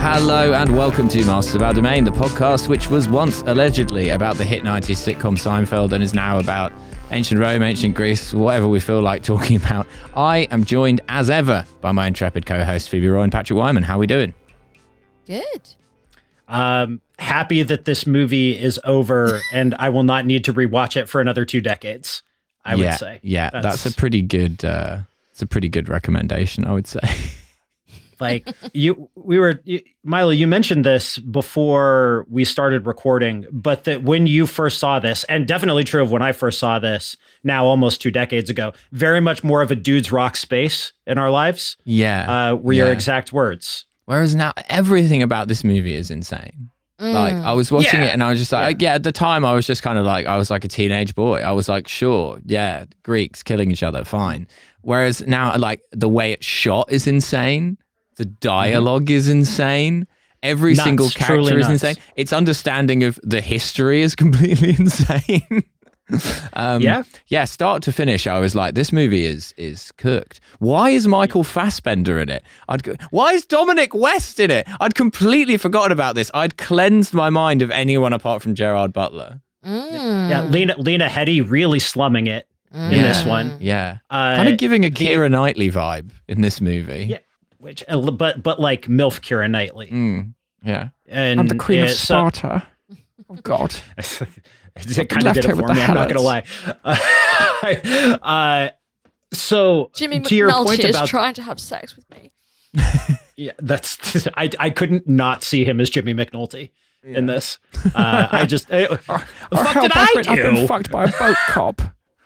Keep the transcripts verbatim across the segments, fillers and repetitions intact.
Hello and welcome to Masters of Our Domain, the podcast which was once allegedly about the hit nineties sitcom Seinfeld and is now about ancient Rome, ancient Greece, whatever we feel like talking about. I am joined as ever by my intrepid co-host Phoebe Roy and Patrick Wyman. How are we doing? Good. Um, happy that this movie is over and I will not need to rewatch it for another two decades. I yeah, would say. Yeah, that's, that's a pretty good. Uh, it's a pretty good recommendation, I would say. Like you, we were, you, Milo, you mentioned this before we started recording, but that when you first saw this, and definitely true of when I first saw this, now almost two decades ago, very much more of a dude's rock space in our lives. Yeah, uh, were yeah. your exact words. Whereas now everything about this movie is insane. Mm. Like I was watching Yeah. it and I was just like, yeah. yeah, at the time I was just kind of like, I was like a teenage boy. I was like, sure, yeah, Greeks killing each other, fine. Whereas now, like the way it's shot is insane. The dialogue mm-hmm. is insane. Every nuts, single character is nuts. insane. Its understanding of the history is completely insane. um, yeah, yeah. Start to finish, I was like, this movie is is cooked. Why is Michael Fassbender in it? I'd go, why is Dominic West in it? I'd completely forgotten about this. I'd cleansed my mind of anyone apart from Gerard Butler. Mm. yeah. Lena Lena Headey really slumming it Mm. in Yeah. this one. Yeah, Uh, kind of giving a Keira Knightley vibe in this movie. Yeah. Which, uh, but but like MILF Keira Knightley. Mm, yeah. And I'm the Queen uh, of so- Sparta. Oh God. it kind of did it for me. I'm not gonna lie. Uh, uh, so Jimmy to your point McNulty is about trying to have sex with me. yeah, that's I I couldn't not see him as Jimmy McNulty Yeah. in this. Uh, I just uh, Or, the fuck did I I've been, I've been do? fucked by a boat cop.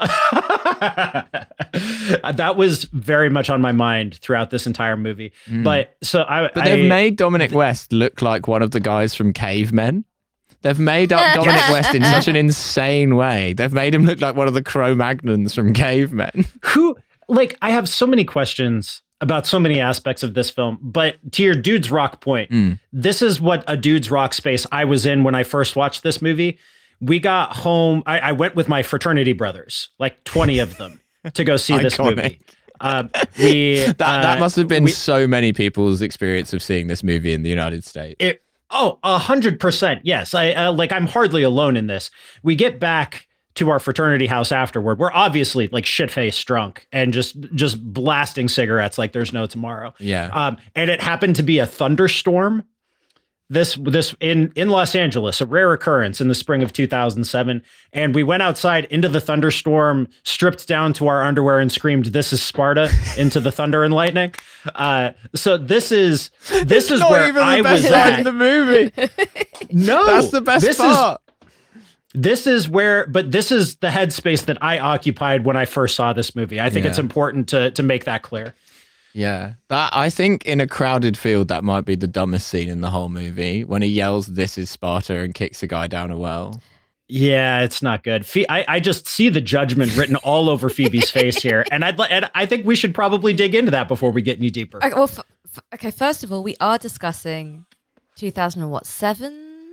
That was very much on my mind throughout this entire movie. Mm. But so I But I, they've made Dominic West look like one of the guys from Cavemen. They've made up Dominic West in such an insane way. They've made him look like one of the Cro-Magnons from Cavemen. who like I have so many questions about so many aspects of this film, but to your dude's rock point, Mm. this is what a dude's rock space I was in when I first watched this movie. We got home. I, I went with my fraternity brothers, like twenty of them, to go see this Iconic. movie. Uh, we That uh, that must have been we, so many people's experience of seeing this movie in the United States. it. Oh, a hundred percent. Yes, I uh, like. I'm hardly alone in this. We get back to our fraternity house afterward. We're obviously like shit-faced drunk and just just blasting cigarettes like there's no tomorrow. Yeah. Um, and it happened to be a thunderstorm. This this in in Los Angeles, a rare occurrence in the spring of two thousand seven. And we went outside into the thunderstorm, stripped down to our underwear, and screamed, "This is Sparta!" into the thunder and lightning. Uh, so this is this It's is not where even the I best was part at. in the movie. No, That's the best this part. Is, this is where, but this is the headspace that I occupied when I first saw this movie. I think Yeah. it's important to to make that clear. Yeah, that I think in a crowded field that might be the dumbest scene in the whole movie when he yells "This is Sparta" and kicks a guy down a well. Yeah, it's not good. Phe- I, I just see the judgment written all over Phoebe's face here, and I'd li- and I think we should probably dig into that before we get any deeper. Okay, well, f- f- okay. First of all, we are discussing two thousand and what seven?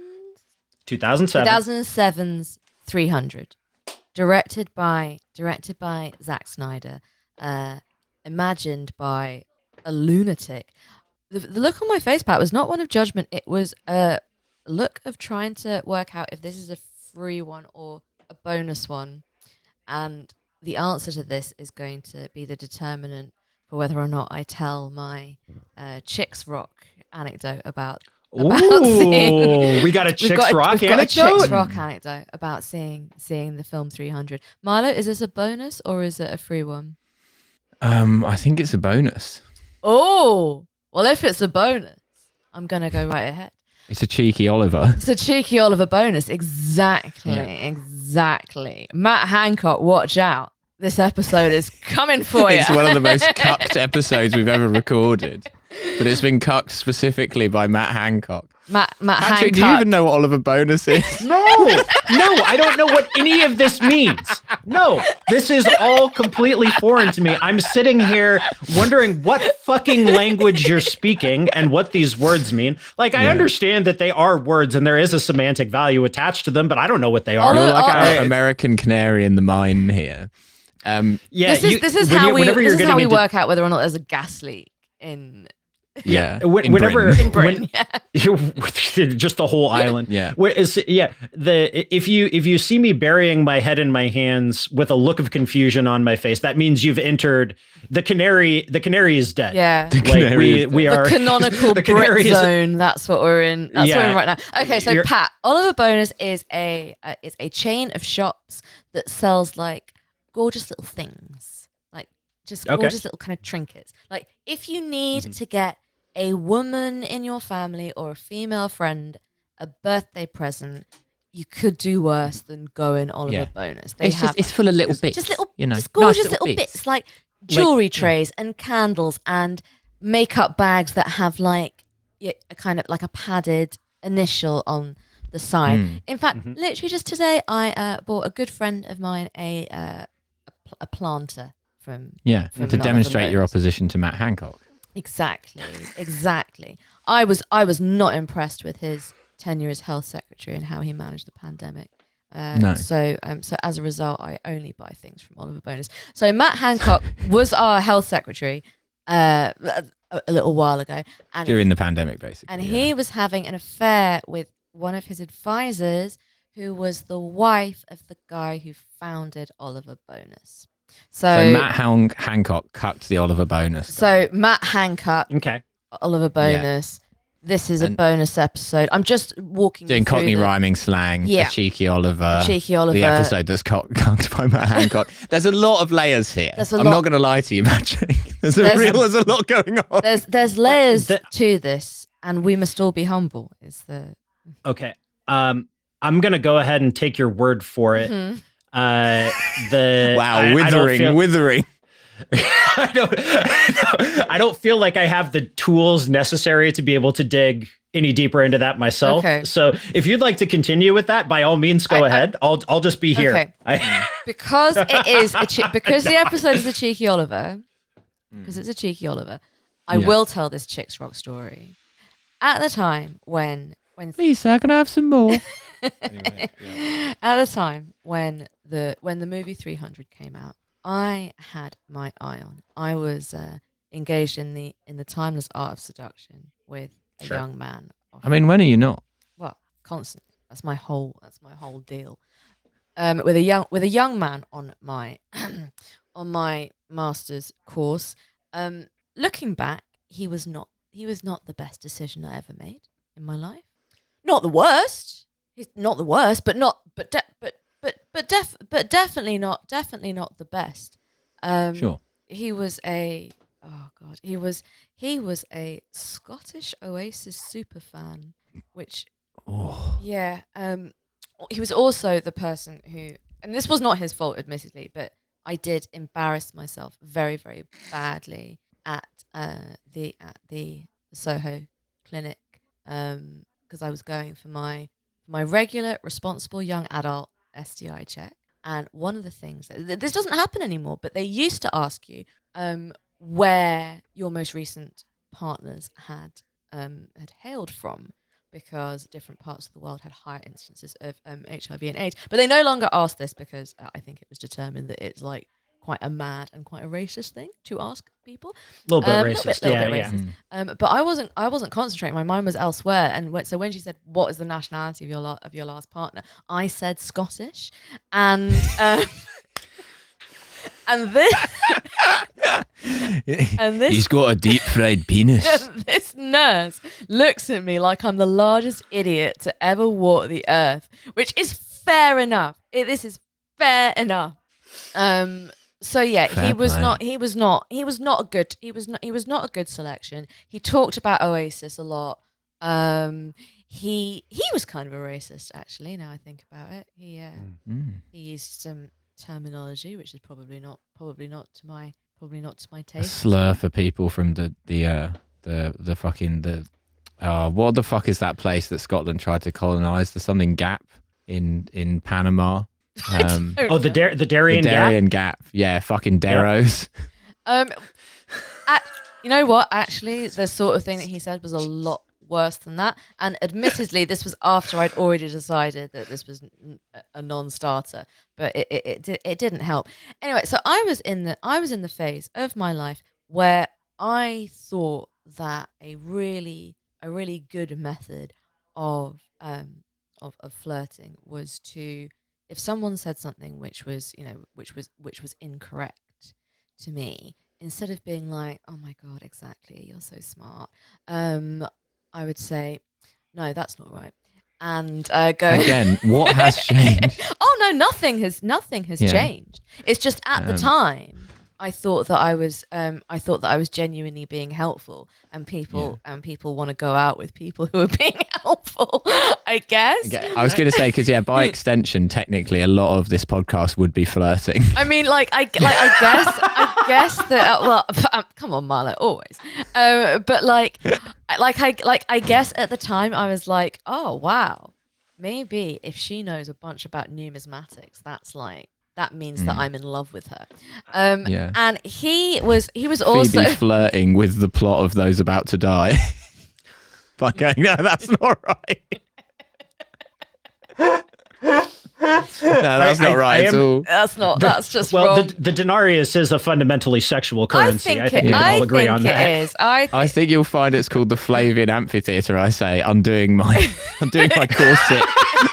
two thousand seven. two thousand seven's three hundred, directed by directed by Zack Snyder, uh, imagined by a lunatic. The, the look on my face, Pat, was not one of judgment. It was a look of trying to work out if this is a free one or a bonus one, and the answer to this is going to be the determinant for whether or not I tell my uh, Chicks Rock anecdote about. about seeing- Ooh, we got a We've Chicks got a- Rock we've got a anecdote. Chicks Rock anecdote about seeing seeing the film three hundred. Milo, is this a bonus or is it a free one? Um, I think it's a bonus. Oh, well, if it's a bonus, I'm gonna go right ahead. It's a cheeky Oliver. It's a cheeky Oliver bonus. Exactly, Yeah. exactly. Matt Hancock, watch out! This episode is coming for you. It's one of the most cucked episodes we've ever recorded, but it's been cucked specifically by Matt Hancock. Matt Matt Patrick, Hancock. do you even know what Oliver Bonus is? No, no, I don't know what any of this means. No, this is all completely foreign to me. I'm sitting here wondering what fucking language you're speaking and what these words mean. Like, I Yeah. understand that they are words and there is a semantic value attached to them, but I don't know what they are. Oliver- You're like oh, our American canary in the mine here. Um, Yeah, this is you- this is when how you- we whenever this you're is getting how we into- work out whether or not there's a gas leak in Yeah. When- in whenever Britain. In Britain, when- yeah. just the whole island. Yeah. Where is yeah the if you if you see me burying my head in my hands with a look of confusion on my face, that means you've entered the canary. The canary is dead. Yeah. The Like canary we is we The are canonical the Brit canary is- zone. That's what we're in. That's what we're Yeah. in right now. Okay, so You're- Pat, Oliver Bonus is a uh, is a chain of shops that sells like gorgeous little things, like just Okay. gorgeous little kind of trinkets. Like if you need Mhm. to get a woman in your family or a female friend a birthday present, you could do worse than go in Oliver Yeah. Bonus. They It's have just it's full of little It's bits. just little, you know, just nice gorgeous little, bits. like jewelry trays and candles and makeup bags that have like yeah, a kind of like a padded initial on the side. Mm. In fact, Mhm. literally just today, I uh, bought a good friend of mine a uh, a, pl- a planter from Yeah. From To Oliver demonstrate your Bonus. opposition to Matt Hancock. Exactly, exactly. I was I was not impressed with his tenure as health secretary and how he managed the pandemic. Uh, No. So um, so as a result, I only buy things from Oliver Bonus. So Matt Hancock was our health secretary uh, a, a little while ago, and During the pandemic, basically. and yeah. he was having an affair with one of his advisors, who was the wife of the guy who founded Oliver Bonus. So, So Matt Han- Hancock cucked the Oliver Bonus. so Matt Hancock, Okay. Oliver Bonus. This is a And- bonus episode. I'm just walking doing you through Cockney the rhyming slang. Yeah. The cheeky Oliver. cheeky Oliver. The episode that's cock- cucked by Matt Hancock. There's a lot of layers here. There's a I'm lot- not going to lie to you, Patrick. There's a There's- real, there's a lot going on. There's there's layers the- to this, and we must all be humble. Is the Okay. Um, I'm gonna go ahead and take your word for it. Mhm. Uh, the Wow, I- I don't withering, feel- withering. I don't, I don't feel like I have the tools necessary to be able to dig any deeper into that myself. Okay. So if you'd like to continue with that, by all means, go I- I- ahead. I'll I'll just be here. Okay. I, because it is a che- because the episode is a cheeky Oliver. Mm. Because it's a cheeky Oliver, I Yeah. will tell this Chicks Rock story. At the time when when Please, sir, can I have some more? at the time when the when the movie three hundred came out, I had my eye on. I was uh, engaged in the in the timeless art of seduction with a Sure. young man. Of, I mean, when are you not? well, constantly. That's my whole. That's my whole deal. Um, with a young with a young man on my on my master's course. Um, looking back, he was not he was not the best decision I ever made in my life. Not the worst. He's not the worst, but not but de- but but but def but definitely not definitely not the best. Um, Sure. He was a oh god he was he was a Scottish Oasis super fan, which Oh. yeah um he was also the person who, and this was not his fault admittedly, but I did embarrass myself very very badly at uh the at the Soho clinic um because I was going for my my regular responsible young adult S T I check. And one of the things that th- this doesn't happen anymore, but they used to ask you um, where your most recent partners had um, had hailed from, because different parts of the world had higher instances of um, H I V and AIDS. But they no longer ask this because uh, I think it was determined that it's like quite a mad and quite a racist thing to ask people. a little bit Um, little racist. bit- little yeah, bit yeah. racist. Um, but I wasn't I wasn't concentrating. My mind was elsewhere. And when, so when she said, "What is the nationality of your la- of your last partner?" I said Scottish, and um, and this and this He's got a deep fried penis. this nurse looks at me like I'm the largest idiot to ever walk the earth, which is fair enough. It, this is fair enough. Um. So yeah, he Fair was play. not. He was not. He was not a good. He was not. He was not a good selection. He talked about Oasis a lot. Um. He he was kind of a racist, actually. Now I think about it, he uh, Mm. he used some terminology which is probably not probably not to my probably not to my A taste. slur for people from the the uh, the the fucking the. Uh, what the fuck is that place that Scotland tried to colonize? The something Gap in in Panama. I Um, don't Oh, the know. Dar- the the Darien Gap. Darien Gap. Yeah, fucking Darrows. Um, a- you know what? Actually, the sort of thing that he said was a lot worse than that. And admittedly, this was after I'd already decided that this was n- a non-starter. But it it it, di- it didn't help. Anyway, so I was in the I was in the phase of my life where I thought that a really a really good method of um of, of flirting was to, if someone said something which was, you know, which was which was incorrect to me, instead of being like, oh my god, exactly, you're so smart, um I would say, no, that's not right, and uh, go Again, what has changed? oh no, nothing has nothing has Yeah. changed. It's just at the Um, time I thought that I was um I thought that I was genuinely being helpful, and people and people want to go out with people who are being helpful, I guess. Okay, I was going to say, because yeah, by extension, technically, a lot of this podcast would be flirting. I mean, like I like I guess I guess that uh, well, um, come on, Marlo, always. Um, but like, I- like I like I guess at the time I was like, oh wow, maybe if she knows a bunch about numismatics, that's like that means that Mm. I'm in love with her. Um, Yeah. and he was he was also Phoebe flirting with the plot of Those About to Die. By going, no, that's not right. No, that's I- not I- right I at am- all. that's not that's just well, wrong. the, the denarius is a fundamentally sexual I currency. think I think, it, we can I all agree think on it that. is. I I think you'll find it's called the Flavian Amphitheatre. I say, undoing my, undoing my corset.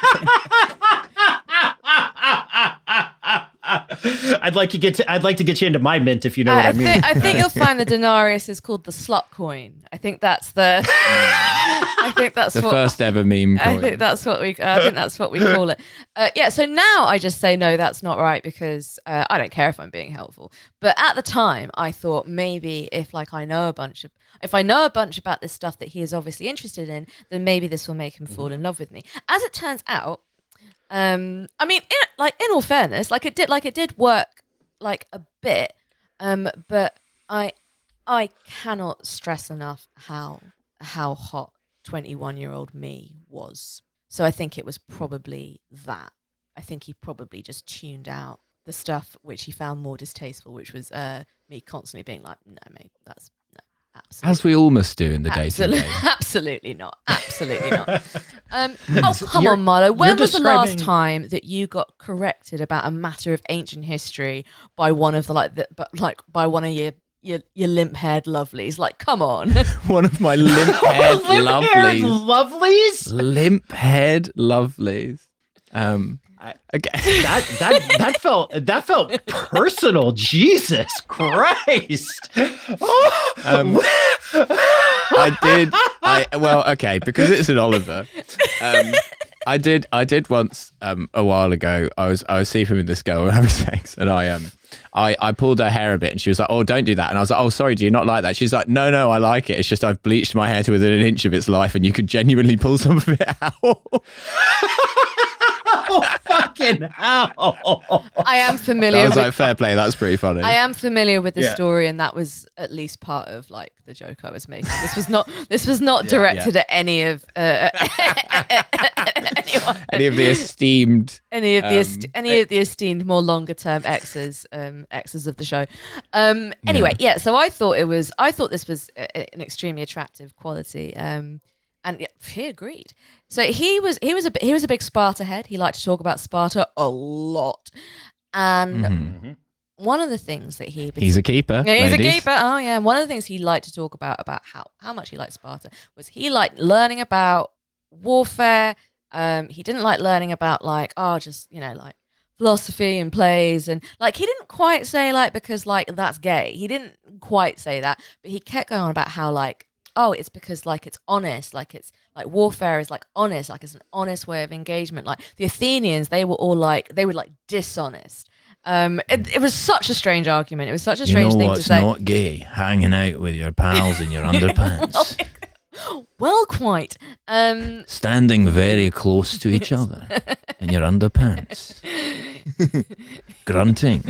I'd like to get to, I'd like to get you into my mint if you know what I, I mean. think, I think you'll find the denarius is called the slut coin. I think that's the. I think that's The what. first ever meme I coin. think that's what we. I think that's what we call it. Uh, yeah. So now I just say no, that's not right, because uh, I don't care if I'm being helpful. But at the time, I thought maybe if like I know a bunch of, if I know a bunch about this stuff that he is obviously interested in, then maybe this will make him fall in love with me. As it turns out, um, I mean, in, like in all fairness, like it did, like it did work, like a bit. Um, but I, I cannot stress enough how how hot twenty-one year old me was. So I think it was probably that. I think he probably just tuned out the stuff which he found more distasteful, which was uh me constantly being like, no, mate, that's no, absolutely. As we all must do in the dating Absolutely, game. absolutely not. Absolutely not. Um, oh, So come you're- on, Marlo. When you're was the last describing- time that you got corrected about a matter of ancient history by one of the like, the, but like by one of your your, your limp-haired lovelies? Like, come on. One of my limp-haired Limp-haired lovelies. lovelies. Limp-haired lovelies. Um, I- okay. That that that felt that felt personal. Jesus Christ. Oh, Um, I did. I well, okay, because it's an Oliver. Um, I did. I did once um, a while ago. I was I was sleeping with this girl having sex, and I um I I pulled her hair a bit, and she was like, "Oh, don't do that." And I was like, "Oh, sorry, do you not like that?" She's like, "No, no, I like it. It's just I've bleached my hair to within an inch of its life, and you could genuinely pull some of it out." oh fucking hell. I am I familiar was with like, "Fair play, that's pretty funny." I am familiar with the Yeah. story, and that was at least part of like the joke I was making. This was not. This was not Yeah, directed at any of uh, anyone, Any of the esteemed. any of the est- um, any of the esteemed more longer term exes, um, exes of the show. Um, anyway, yeah. So I thought it was. I thought this was a, a- an extremely attractive quality. Um, and yeah, he agreed. So he was. He was a. bi- He was a big Sparta head. He liked to talk about Sparta a lot. And Mhm. one of the things that he He's a keeper. yeah, he's ladies. a keeper. Oh yeah. One of the things he liked to talk about about how how much he liked Sparta was he liked learning about warfare. Um, he didn't like learning about like oh just you know like philosophy and plays and like he didn't quite say like because like that's gay. He didn't quite say that, but he kept going on about how like oh it's because like it's honest, like it's like warfare is like honest, like it's an honest way of engagement. Like the Athenians, they were all like they were like dishonest. Um, it, it was such a strange argument. It was such a strange thing to say. gay? Hanging out with your pals in your well, well, quite. Um, Standing very close to each other in your underpants. Grunting.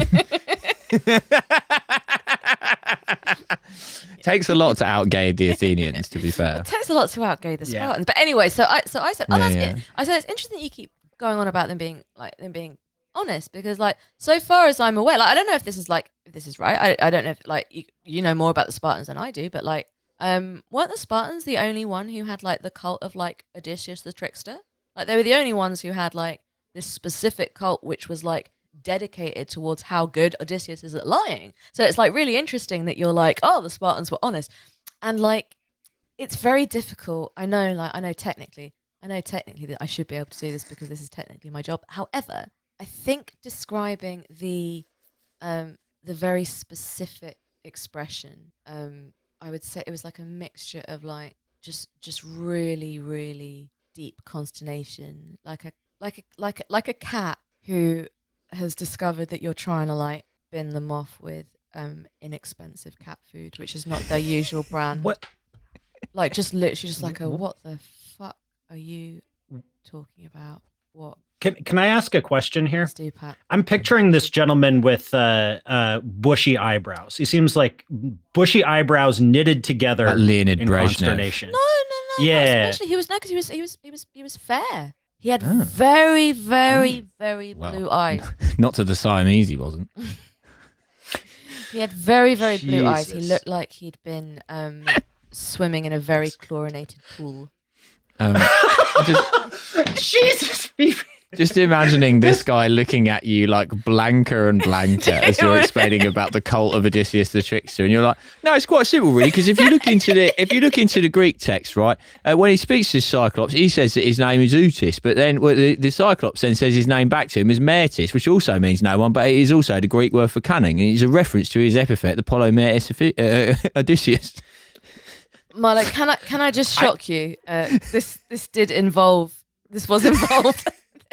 Takes a lot to outgay the Athenians, to be fair. it takes a lot to outgay the Yeah. Spartans. But anyway, so I so I said, oh, Yeah, that's yeah. it. I said it's interesting that you keep going on about them being like them being honest because like so far as I'm aware, like I don't know if this is like if this is right. I, I don't know if like you, you know more about the Spartans than I do, but like um weren't the Spartans the only one who had like the cult of like Odysseus the trickster? Like they were the only ones who had like this specific cult which was like dedicated towards how good Odysseus is at lying. So it's like really interesting that you're like, oh, the Spartans were honest. and like it's very difficult. I know, like I know technically, I know technically that I should be able to do this because this is technically my job. However, I think describing the um the very specific expression, um, I would say it was like a mixture of like just just really, really deep consternation, like a like a like a, like a cat who has discovered that you're trying to like bin them off with um inexpensive cat food, which is not their usual brand. What? Like just literally just like a what the fuck are you talking about? What? Can Can I ask a question here? Let's do, Pat. I'm picturing this gentleman with uh, uh, bushy eyebrows. He seems like bushy eyebrows knitted together Like Leonid in Brezhnev. consternation. No, no, no. Yeah. Not especially he was no, because he was he was he was he was fair. He had Oh. very, very, very Well. blue eyes. Not to the Siamese, he wasn't. He had very, very blue eyes. He Jesus. looked like he'd been um, swimming in a very chlorinated pool. Um, just, Jesus, Phoebe. just imagining this guy looking at you like blanker and blanker as you're explaining about the cult of Odysseus the trickster, and you're like, no, it's quite simple, really, because if you look into the if you look into the Greek text, right, uh, when he speaks to Cyclops, he says that his name is Utis, but then well, the, the Cyclops then says his name back to him is Mertis, which also means no one, but it is also the Greek word for cunning, and it's a reference to his epithet, the Polymertis uh, Odysseus. Marla, can I can I just shock you? Uh, this this did involve. This was involved.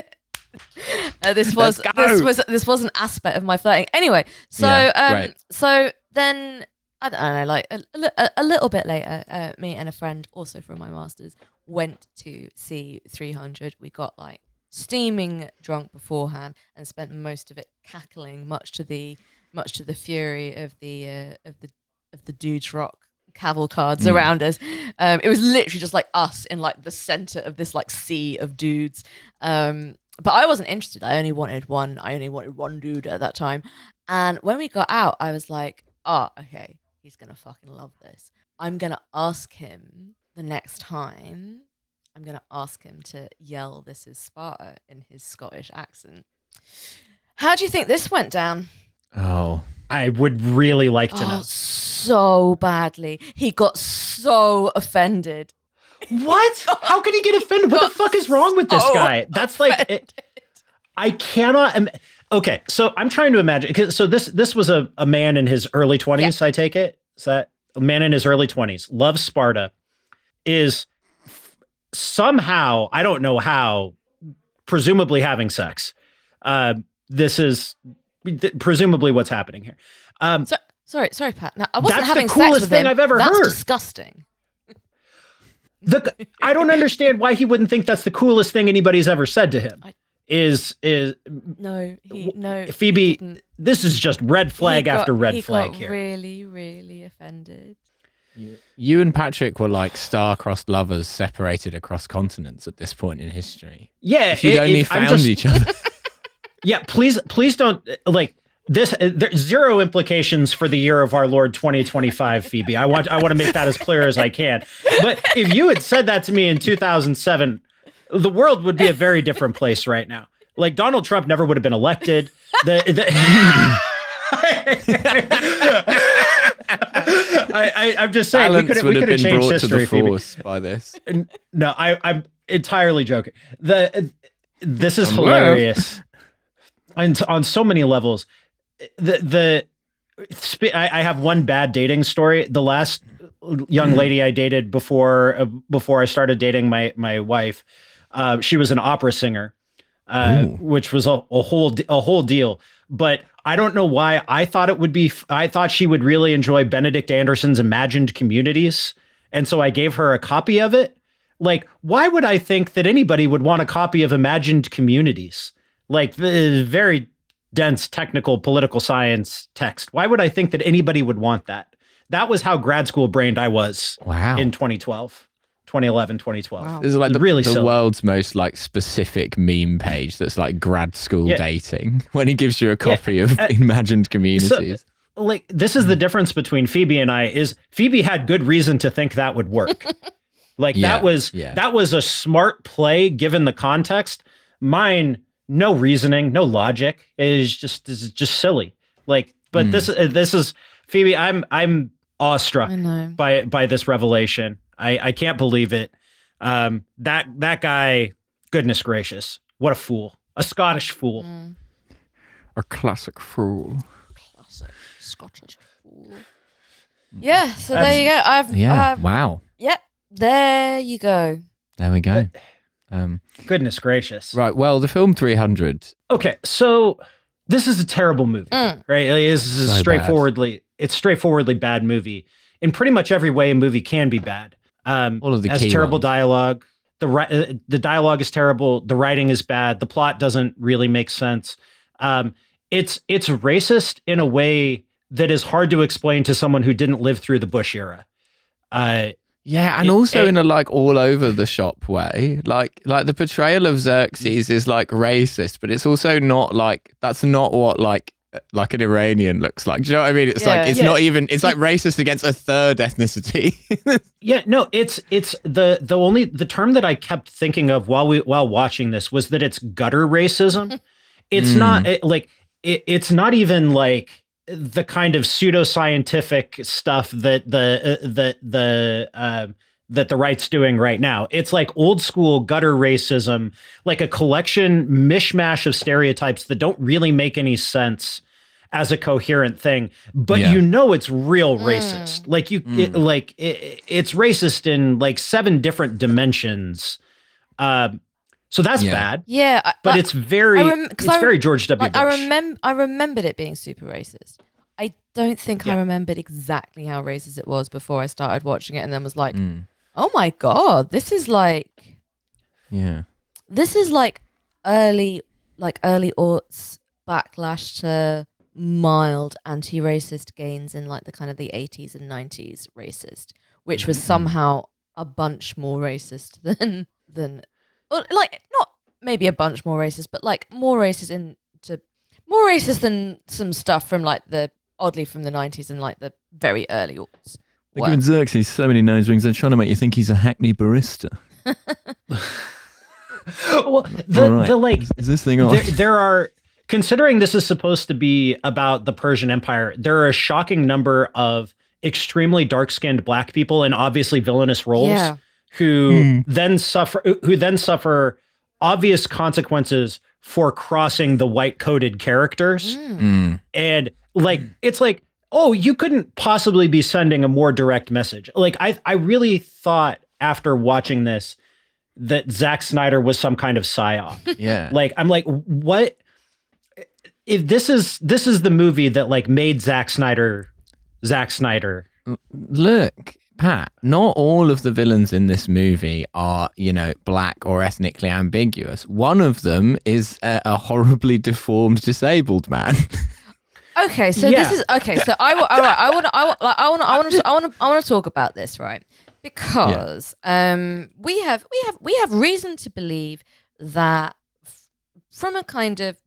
uh, this was Let's go. this was this was an aspect of my flirting. Anyway, so Yeah, um, great. so then I don't know, like a, a, a little bit later, uh, me and a friend, also from my masters, went to see three hundred. We got like steaming drunk beforehand and spent most of it cackling, much to the much to the fury of the uh, of the of the dudes rock cavalcades Mm. around us. Um, it was literally just like us in like the center of this like sea of dudes. Um, but I wasn't interested. I only wanted one. I only wanted one dude at that time. And when we got out, I was like, oh, okay, he's gonna fucking love this. I'm gonna ask him the next time. I'm gonna ask him to yell, "This is Sparta" in his Scottish accent. How do you think this went down? Oh, I would really like to Oh, know. so badly. He got so offended. What? How can he get offended? What the fuck is wrong with this So guy? That's like it, offended. I cannot. Im- okay, so I'm trying to imagine. 'cause- So this this was a, a man in his early twenties. I take it. Is that a man in his early twenties? Loves Sparta. Is f- somehow, I don't know how, presumably having sex. Uh, this is th- presumably what's happening here. Um, So, sorry, sorry, Pat. Now, I wasn't That's the having coolest sex with thing him. I've ever That's heard. disgusting. the I don't understand why he wouldn't think that's the coolest thing anybody's ever said to him. I- Is is No, he no. Phoebe, he didn't. this is just red flag He got- after red he flag got here. Really, really offended. you and Patrick were like star-crossed lovers separated across continents at this point in history. Yeah, If you'd it- only it- I'm found just- each other. Yeah, please, please don't uh, like this. Uh, there's zero implications for the year of our Lord twenty twenty-five, Phoebe. I want, I want to make that as clear as I can. But if you had said that to me in two thousand seven, the world would be a very different place right now. Like Donald Trump never would have been elected. The, the I, I, I'm just saying we Balance could have would we have could have been changed brought to the history, Phoebe. force by this. No, I, I'm entirely joking. The this is I'm hilarious, and on so many levels. The the sp- I, I have one bad dating story. The last young lady I dated before uh, before I started dating my my wife, uh, she was an opera singer, uh, Ooh. which was a, a whole d- a whole deal. But I don't know why I thought it would be. f- I thought she would really enjoy Benedict Anderson's Imagined Communities, and so I gave her a copy of it. Like, why would I think that anybody would want a copy of Imagined Communities? Like the very dense technical political science text. Why would I think that anybody would want that? That was how grad school brained I was Wow. in twenty twelve, twenty eleven, twenty twelve. Wow. This is like the, really the silly. world's most like specific meme page that's like grad school Yeah. dating when he gives you a copy of uh, Imagined Communities. Like, this is the difference between Phoebe and I is Phoebe had good reason to think that would work. Like Yeah, that was yeah. that was a smart play given the context. Mine, no reasoning, no logic. It is just is just silly. Like, but Mm. this uh, this is Phoebe. I'm I'm awestruck I know. by by this revelation. I I can't believe it. Um, that that guy, goodness gracious, what a fool, a Scottish fool. Mm, A classic fool. classic Scottish fool. Yeah, so That's- there you go. I've Yeah. I've- Wow. yep, there you go. There we go. Um, Goodness gracious. right. Well, the film three hundred. Okay, so this is a terrible movie, Mm. right? Like, This is So a bad. straightforwardly, it's straightforwardly bad movie. In pretty much every way, a movie can be bad. Um, All of the has key terrible ones. dialogue. The ri- uh, the dialogue is terrible. The writing is bad. The plot doesn't really make sense. Um, it's it's racist in a way that is hard to explain to someone who didn't live through the Bush era. Uh, Yeah, and It- also it- in a like all over the shop way. Like like the portrayal of Xerxes is like racist, but it's also not like that's not what like like an Iranian looks like. Do you know what I mean? It's like Yeah. it's Yeah. not even it's like racist against a third ethnicity. Yeah, no, it's it's the the only the term that I kept thinking of while we while watching this was that it's gutter racism. It's Mm. not it, like it, it's not even like the kind of pseudoscientific stuff that the uh, that the uh, that the right's doing right now. It's like old school gutter racism, like a collection mishmash of stereotypes that don't really make any sense as a coherent thing, but Yeah. you know it's real Mm. racist. Like you, Mm. it, like it, it's racist in like seven different dimensions. Um, so that's Yeah. bad, Yeah, I, but I- it's very, I rem- 'cause it's I- very George W. like I Bush. remember I remembered it being super racist. I don't think I Yeah. remembered exactly how racist it was before I started watching it, and then was like, Mm, oh my god, this is like yeah. this is like early like early aughts backlash to mild anti-racist gains in like the kind of the eighties and nineties racist, which was Mhm. somehow a bunch more racist than than or, like not maybe a bunch more racist, but like more racist in to more racist than some stuff from like the oddly from the nineties and like the very early aughts. They're were. giving Xerxes so many nose rings. They're trying to make you think he's a hackney barista. well, the, All right. the like Is this thing on? there, there are considering this is supposed to be about the Persian Empire, there are a shocking number of extremely dark-skinned black people in obviously villainous roles Yeah. who Hmm. then suffer who then suffer obvious consequences for crossing the white-coded characters. Mm. Mm, And like it's like, oh, you couldn't possibly be sending a more direct message. Like I I really thought after watching this that Zack Snyder was some kind of psyop. yeah. Like I'm like, what if this is this is the movie that like made Zack Snyder Zack Snyder. Look, Pat, not all of the villains in this movie are, you know, black or ethnically ambiguous. One of them is a, a horribly deformed disabled man. Okay, so Yeah. this is okay. So I wa- all right. I want. I want. Like, I want. I want to. I want to. I want to talk about this, right? Because um, we have we have we have reason to believe that f- from a kind of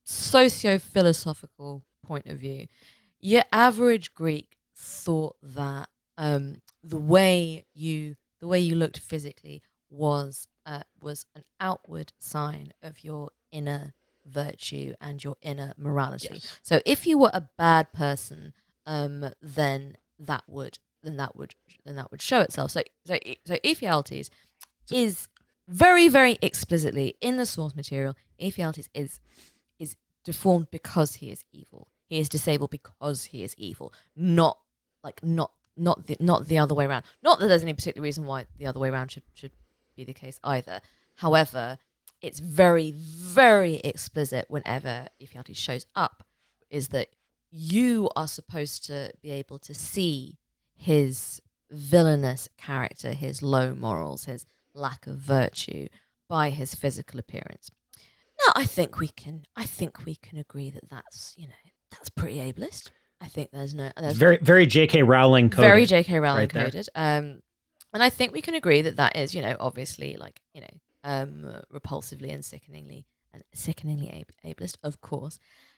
socio-philosophical point of view, your average Greek thought that um, the way you the way you looked physically was uh, was an outward sign of your inner virtue and your inner morality. Yes. So if you were a bad person, um, then that would then that would then that would show itself. So so E- so Ephialtes is very very explicitly in the source material. Ephialtes is is deformed because he is evil. He is disabled because he is evil. Not like not not the not the other way around. Not that there's any particular reason why the other way around should should be the case either. However, it's very, very explicit whenever Ephialtes shows up, is that you are supposed to be able to see his villainous character, his low morals, his lack of virtue by his physical appearance. Now, I think we can, I think we can agree that that's, you know, that's pretty ableist. I think there's no, there's Very very J K Rowling coded. very J K Rowling right there. coded. Um, and I think we can agree that that is, you know, obviously like, you know, um, repulsively and sickeningly and sickeningly ab- ableist, of course.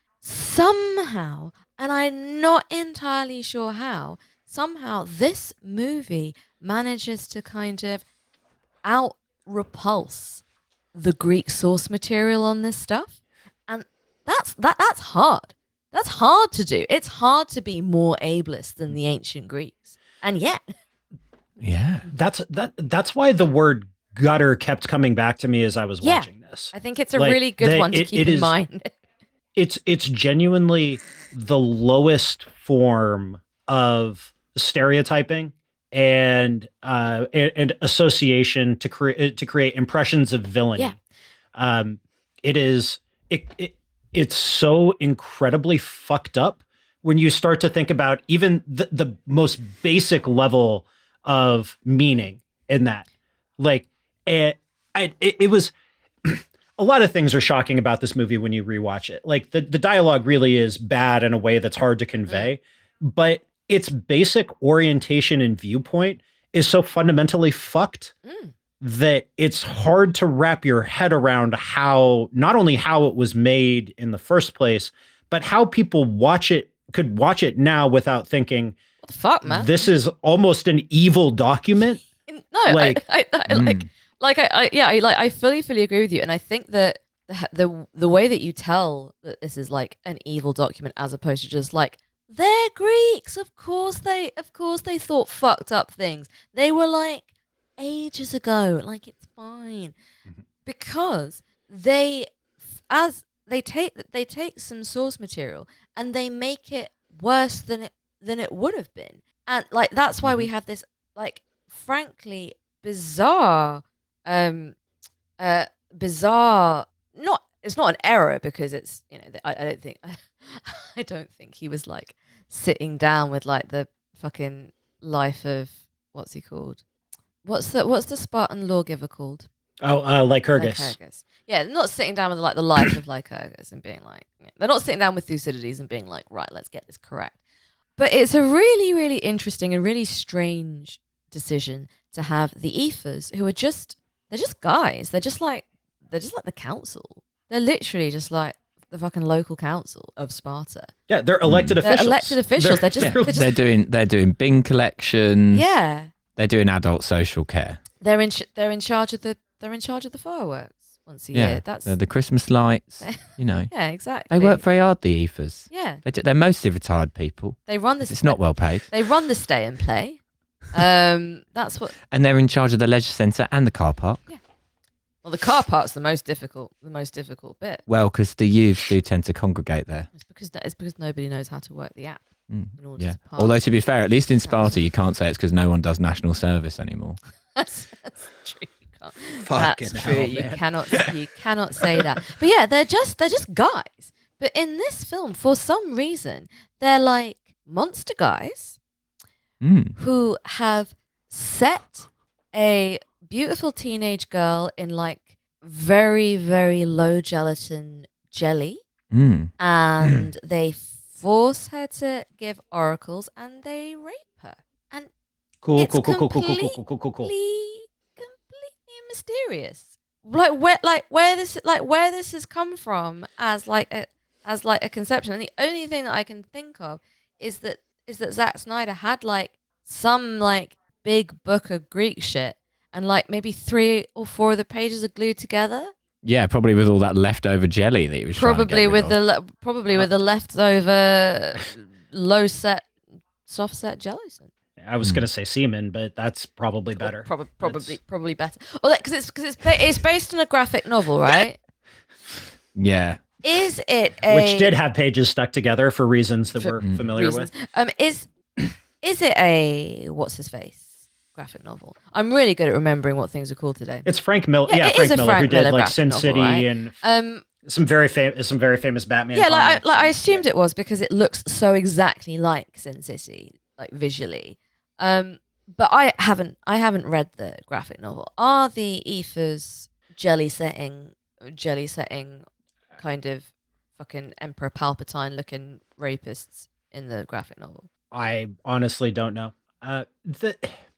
Somehow, and I'm not entirely sure how, somehow this movie manages to kind of out repulse the Greek source material on this stuff, and that's that that's hard. That's hard to do. It's hard to be more ableist than the ancient Greeks. And yet, Yeah. That's that. That's why the word gutter kept coming back to me as I was Yeah. watching this. I think it's a Like, really good they- one to it- keep it in is- mind. It's it's genuinely the lowest form of stereotyping and uh and, and association to create to create impressions of villainy. Yeah. Um, it is it, it it's so incredibly fucked up when you start to think about even the, the most basic level of meaning in that. Like it, I, it, it was a lot of things are shocking about this movie when you rewatch it. Like the, the dialogue really is bad in a way that's hard to convey, but its basic orientation and viewpoint is so fundamentally fucked Mm. that it's hard to wrap your head around how, not only how it was made in the first place, but how people watch it could watch it now without thinking What the fuck, man? this is almost an evil document. No, like- I, I, I like Mm. like I, I yeah I like I fully fully agree with you, and I think that the the the way that you tell that this is like an evil document as opposed to just like they're Greeks, of course they of course they thought fucked up things. They were like ages ago, like it's fine Mhm. because they as they take they take some source material and they make it worse than it than it would have been, and like that's why we have this like frankly bizarre um uh bizarre not it's not an error because it's you know I, I don't think I don't think he was like sitting down with like the fucking life of what's he called what's the what's the Spartan lawgiver called Oh, uh, Lycurgus. Lycurgus. Yeah, they're not sitting down with like the life of Lycurgus and being like yeah, they're not sitting down with Thucydides and being like right, let's get this correct. But it's a really really interesting and really strange decision to have the Ephors, who are just they're just guys. They're just like they're just like the council. They're literally just like the fucking local council of Sparta. Yeah, they're elected They're officials. elected officials. They're just- they're- they're just- They're doing they're doing bin collections. Yeah, They're doing adult social care. they're in ch- they're in charge of the they're in charge of the fireworks once a Yeah. year. That's The, the Christmas lights. You know. yeah, exactly. They work very hard, the Ephors. Yeah, They, do- they're mostly retired people. they run this. It's not well paid. They run the stay and play. Um, that's what. And they're in charge of the leisure centre and the car park. Well, the car park's the most difficult. The most difficult bit. Well, because the youths do tend to congregate there. It's because it's because nobody knows how to work the app Mm, in order yeah. to park. Although, to be fair, at least in Sparta, you can't say it's because no one does national service anymore. that's, that's true. You can't. Fucking That's true. hell, you man. cannot. You cannot say that. But yeah, they're just they're just guys. But in this film, for some reason, they're like monster guys Mm. who have set a beautiful teenage girl in like very very low gelatin jelly, Mm. and they force her to give oracles and they rape her. And Cool, It's cool, cool, cool, cool, cool, cool, cool, cool, cool, cool. completely, completely mysterious. Like where, like where this, like where this has come from as like a, as like a conception. And the only thing that I can think of is that is that Zack Snyder had like some like big book of Greek shit, and like maybe three or four of the pages are glued together. Yeah, probably with all that leftover jelly that he was trying to Probably get with rid the of. le- probably with the leftover low set, soft set gelatin. I was Hmm. gonna say semen, but that's probably better. Probably, probably, That's- probably better. Well, because it's because it's ba- it's based on a graphic novel, right? Yeah. Is it a Which did have pages stuck together for reasons that For we're Mm. familiar reasons? with. Um, is is it a what's his face graphic novel? I'm really good at remembering what things are called today. It's Frank Miller. Yeah, Yeah, it is Frank a Miller, who Frank did Miller like graphic Sin novel, City right? and Um, some very famous, some very famous Batman. yeah, like I, comics like I and- assumed it was because it looks so exactly like Sin City, like visually. Um, but I haven't I haven't read the graphic novel. Are the Ephors jelly setting jelly setting kind of fucking Emperor Palpatine looking rapists in the graphic novel? I honestly don't know. Uh, the,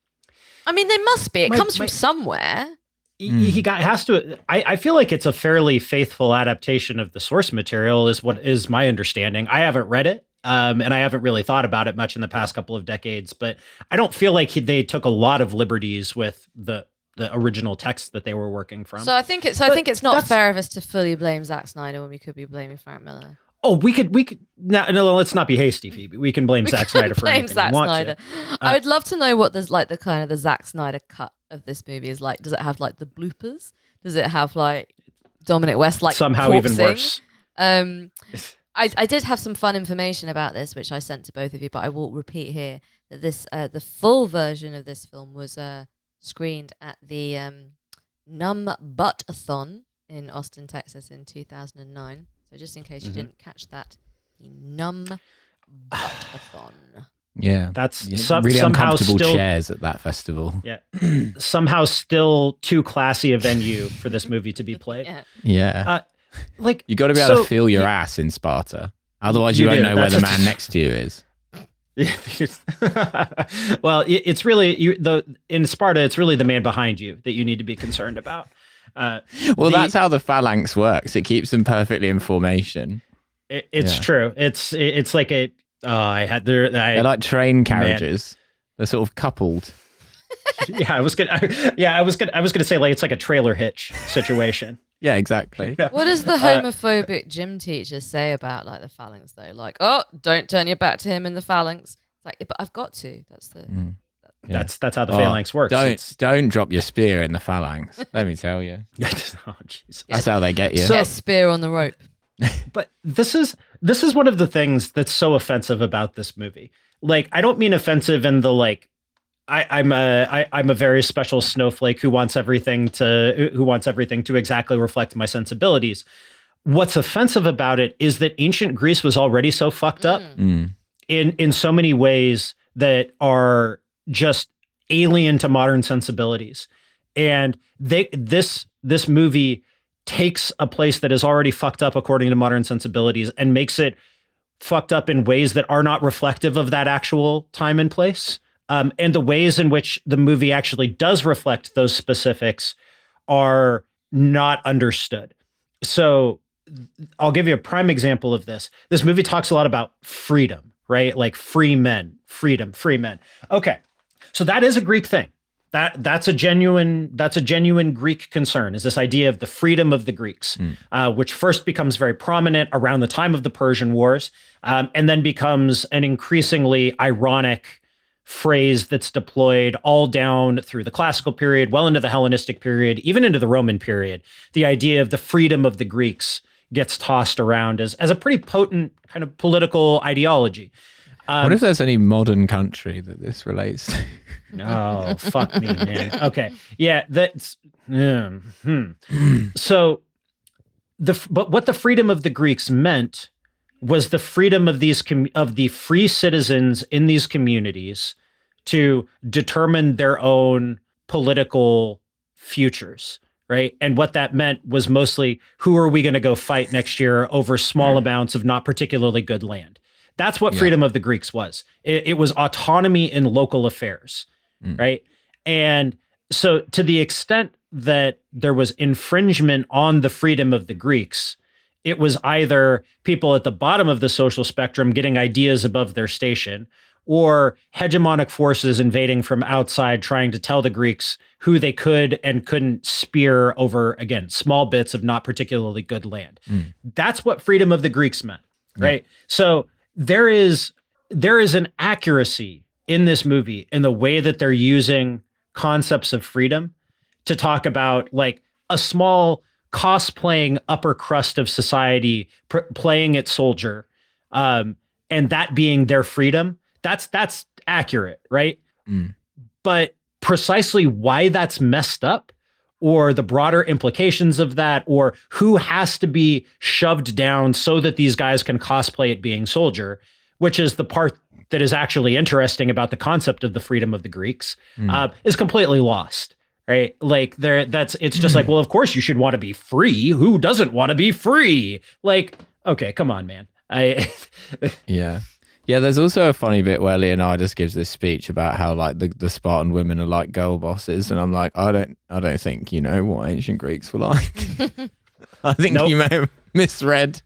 I mean, they must be. It My- comes my- from somewhere. he, Mm. he got has to. I, I feel like it's a fairly faithful adaptation of the source material, is what is my understanding. I haven't read it, um, and I haven't really thought about it much in the past couple of decades. But I don't feel like he, they took a lot of liberties with the the original text that they were working from. So I think it's. So I But think it's not that's- fair of us to fully blame Zack Snyder when we could be blaming Frank Miller. Oh, we could we could no, no let's not be hasty, Phoebe. We can blame We Zack can Snyder for blame anything Zack we want Snyder. to. I would love to know what there's like the kind of the Zack Snyder cut of this movie is like. Does it have like the bloopers? Does it have like Dominic West like Somehow even corpsing? worse. Um, I, I did have some fun information about this, which I sent to both of you, but I will repeat here that this uh, the full version of this film was uh, screened at the um, Numb Butt-a-thon in Austin, Texas, in two thousand nine. So just in case you Mhm. didn't catch that, the Numb Butt-a-thon. Yeah. That's Yeah, some, really somehow uncomfortable still chairs at that festival. yeah somehow still too classy a venue for this movie to be played. Yeah. Yeah. Uh, Like You got to be able so- to feel your ass in Sparta. Otherwise, you, You won't do. know where That's the a- man next to you is. well, it- it's really you the in Sparta. It's really the man behind you that you need to be concerned about. Uh, Well, The- that's how the phalanx works. It keeps them perfectly in formation. it, it's Yeah. true. It's it- it's like a. Oh, I had there. I, They're like train carriages. They're sort of coupled. yeah, I was gonna. I, yeah, I was gonna. I was gonna say like it's like a trailer hitch situation. Yeah, exactly. What does the Uh, homophobic gym teacher say about like the phalanx though? Like, oh, don't turn your back to him in the phalance. It's like, but I've got to. That's the. Mm. Yeah. That's that's how the Oh, phalanx works. Don't It's- don't drop your spear in the phalanx. Let me tell you. oh, jeez. That's how they get you. So- Get a spear on the rope. But this is this is one of the things that's so offensive about this movie. Like, I don't mean offensive in the like, I, I'm a I, I'm a very special snowflake who wants everything to who wants everything to exactly reflect my sensibilities. What's offensive about it is that ancient Greece was already so fucked up Mm. Mm. in in so many ways that are just alien to modern sensibilities, and they this this movie takes a place that is already fucked up according to modern sensibilities and makes it fucked up in ways that are not reflective of that actual time and place. Um, and the ways in which the movie actually does reflect those specifics are not understood. So I'll give you a prime example of this. This movie talks a lot about freedom, right? Like free men, freedom, free men. Okay. So that is a Greek thing. That that's a genuine that's a genuine Greek concern, is this idea of the freedom of the Greeks, Mm. uh, which first becomes very prominent around the time of the Persian Wars, um, and then becomes an increasingly ironic phrase that's deployed all down through the classical period, well into the Hellenistic period, even into the Roman period. The idea of the freedom of the Greeks gets tossed around as, as a pretty potent kind of political ideology. Um, What if there's any modern country that this relates to? Oh, fuck me, man. Okay. Yeah, that's um, hmm. So the but what the freedom of the Greeks meant was the freedom of these com- of the free citizens in these communities to determine their own political futures, right? And what that meant was mostly, who are we going to go fight next year over small amounts of not particularly good land? That's what Yeah. freedom of the Greeks was. It, it was autonomy in local affairs, Mm. right? And so to the extent that there was infringement on the freedom of the Greeks, it was either people at the bottom of the social spectrum getting ideas above their station, or hegemonic forces invading from outside trying to tell the Greeks who they could and couldn't spear over, again, small bits of not particularly good land. Mm. That's what freedom of the Greeks meant, Yeah. right? So there is there is an accuracy in this movie in the way that they're using concepts of freedom to talk about like a small cosplaying upper crust of society pr- playing its soldier, um, and that being their freedom. That's that's accurate, right? Mm. But precisely why that's messed up, or the broader implications of that, or who has to be shoved down so that these guys can cosplay it being soldier, which is the part that is actually interesting about the concept of the freedom of the Greeks, Mm. uh, is completely lost, right? Like there, that's it's just like, well, of course you should want to be free. Who doesn't want to be free? Like, okay, come on, man. I Yeah. Yeah, there's also a funny bit where Leonidas gives this speech about how like the, the Spartan women are like girl bosses, and I'm like, I don't I don't think you know what ancient Greeks were like. I think Nope. you may have misread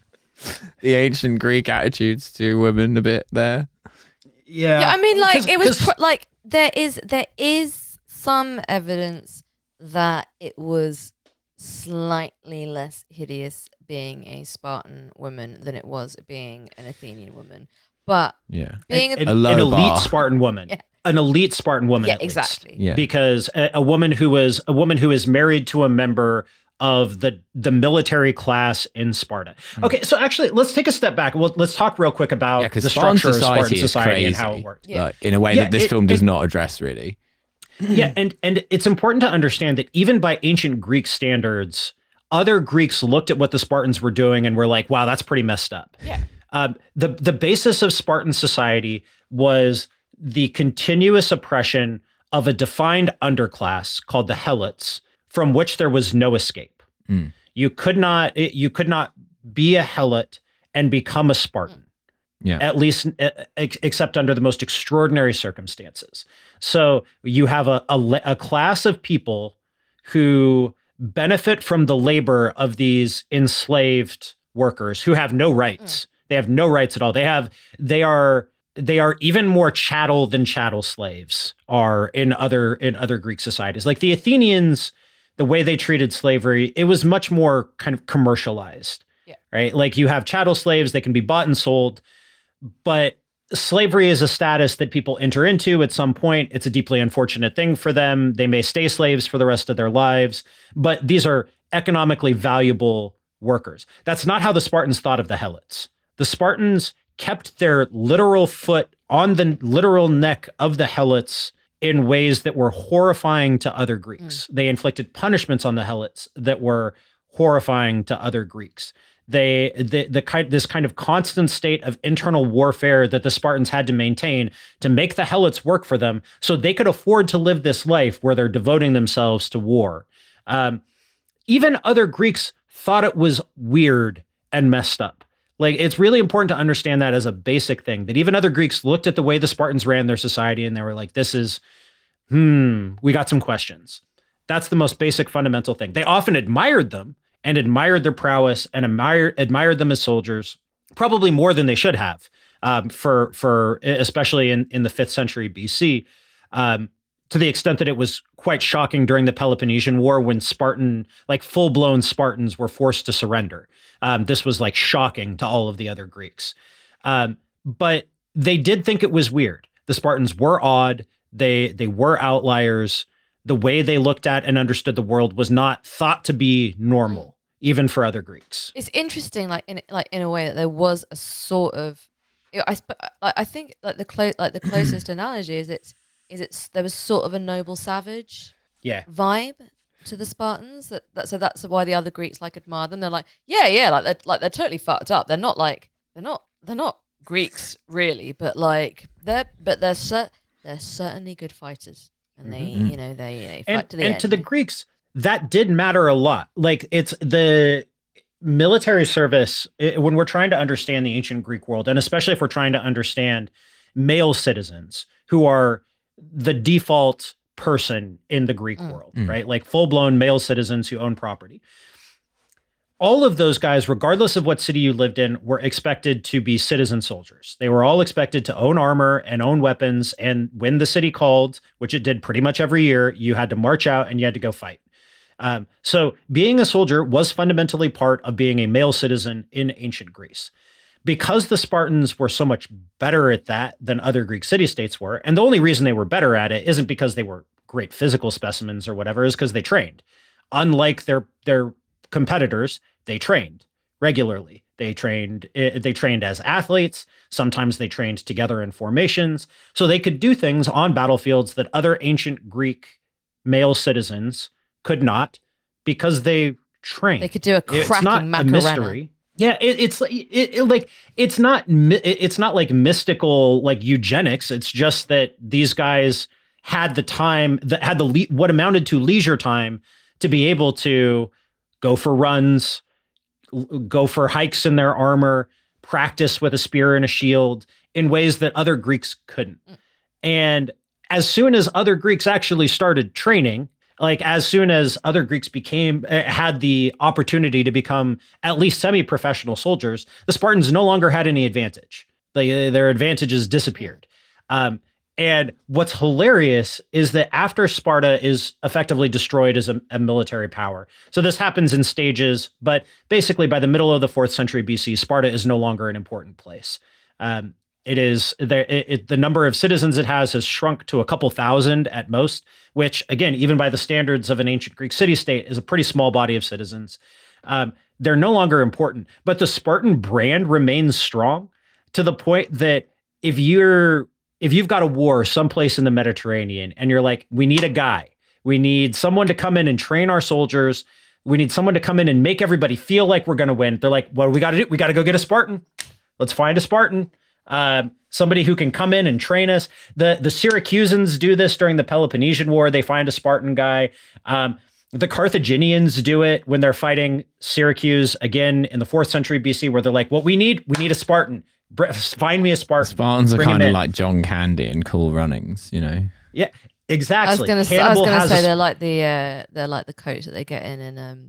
the ancient Greek attitudes to women a bit there. yeah, Yeah, I mean, like 'cause- it was 'cause- pro- like there is there is some evidence that it was slightly less hideous being a Spartan woman than it was being an Athenian woman. But Yeah. being an, a, an, low an elite bar. Spartan woman, Yeah. an elite Spartan woman. yeah, at least. exactly. Yeah. Because a, a woman who was a woman who is married to a member of the the military class in Sparta. Hmm. Okay, so actually, let's take a step back. Well, let's talk real quick about Yeah, because the Spartan structure of Spartan society is society and crazy, how it worked. Yeah. like, in a way Yeah, that this it- film does it- not address really. Yeah, and and it's important to understand that even by ancient Greek standards, other Greeks looked at what the Spartans were doing and were like, "Wow, that's pretty messed up." Yeah. Um, the the basis of Spartan society was the continuous oppression of a defined underclass called the Helots, from which there was no escape. Mm. You could not it- you could not be a Helot and become a Spartan. Yeah. At least uh, ex- except under the most extraordinary circumstances. So you have a, a le- a class of people who benefit from the labor of these enslaved workers who have no rights. They have no rights at all. They have they are they are even more chattel than chattel slaves are in other in other Greek societies. Like the Athenians, the way they treated slavery, it was much more kind of commercialized. Yeah. Right? Like you have chattel slaves, they can be bought and sold, but slavery is a status that people enter into at some point. It's a deeply unfortunate thing for them. They may stay slaves for the rest of their lives, but these are economically valuable workers. That's not how the Spartans thought of the Helots. The Spartans kept their literal foot on the literal neck of the Helots in ways that were horrifying to other Greeks. Mm. They inflicted punishments on the Helots that were horrifying to other Greeks. They the the kind this kind of constant state of internal warfare that the Spartans had to maintain to make the Helots work for them, so they could afford to live this life where they're devoting themselves to war. Um, even other Greeks thought it was weird and messed up. Like it's really important to understand that as a basic thing. That even other Greeks looked at the way the Spartans ran their society and they were like, "This is, hmm, we got some questions." That's the most basic fundamental thing. They often admired them and admired their prowess and admired admired them as soldiers, probably more than they should have, um, for for especially in, in the fifth century B C, um, to the extent that it was quite shocking during the Peloponnesian War when Spartan, like full-blown Spartans were forced to surrender. Um, this was like shocking to all of the other Greeks. Um, but they did think it was weird. The Spartans were odd. They they were outliers. The way they looked at and understood the world was not thought to be normal, even for other Greeks. It's interesting, like in like in a way that there was a sort of, I I, I think like the close like the closest analogy is it's is it's there was sort of a noble savage yeah vibe to the Spartans. That, that so that's why the other Greeks like admire them. They're like yeah yeah like they're like they're totally fucked up. They're not like they're not they're not Greeks really, but like they're but they're cer- they're certainly good fighters. And they, Mm-hmm. you know, they, they fight and, to the and end. to the Greeks, that did matter a lot. Like it's the military service, it, when we're trying to understand the ancient Greek world, and especially if we're trying to understand male citizens who are the default person in the Greek Mm. world, Mm. right? Like full-blown male citizens who own property. All of those guys, regardless of what city you lived in, were expected to be citizen soldiers. They were all expected to own armor and own weapons. And when the city called, which it did pretty much every year, you had to march out and you had to go fight. Um, so being a soldier was fundamentally part of being a male citizen in ancient Greece. Because the Spartans were so much better at that than other Greek city-states were, and the only reason they were better at it isn't because they were great physical specimens or whatever, is because they trained. Unlike their their competitors, they trained regularly. They trained they trained as athletes. Sometimes they trained together in formations. So they could do things on battlefields that other ancient Greek male citizens could not because they trained. They could do a cracking It's not Macarena. a mystery. Yeah, it, it's it, it, like it's not it's not like mystical like eugenics. It's just that these guys had the time that had the le- what amounted to leisure time to be able to go for runs, go for hikes in their armor, practice with a spear and a shield in ways that other Greeks couldn't. Mm. And as soon as other Greeks actually started training, like as soon as other Greeks became uh, had the opportunity to become at least semi-professional soldiers, the Spartans no longer had any advantage. Like uh, their advantages disappeared. Um, And what's hilarious is that after Sparta is effectively destroyed as a, a military power, so this happens in stages, but basically by the middle of the fourth century B C, Sparta is no longer an important place. Um, it is the, it, it, the number of citizens it has has shrunk to a couple thousand at most, which again, even by the standards of an ancient Greek city-state, is a pretty small body of citizens. Um, they're no longer important, but the Spartan brand remains strong to the point that if you're if you've got a war someplace in the Mediterranean and you're like, we need a guy, we need someone to come in and train our soldiers, we need someone to come in and make everybody feel like we're going to win. They're like, what do we got to do? We got to go get a Spartan. Let's find a Spartan. Um, somebody who can come in and train us. The, the Syracusans do this during the Peloponnesian War. They find a Spartan guy. Um, the Carthaginians do it when they're fighting Syracuse again in the fourth century B C, where they're like, what we need, we need a Spartan. Find me a Spartan. Spartans are Bring him kind of in. like John Candy and Cool Runnings, you know. Yeah, exactly. I was gonna say, I was Hannibal gonna has say a- they're like the uh, they're like the coach that they get in and um.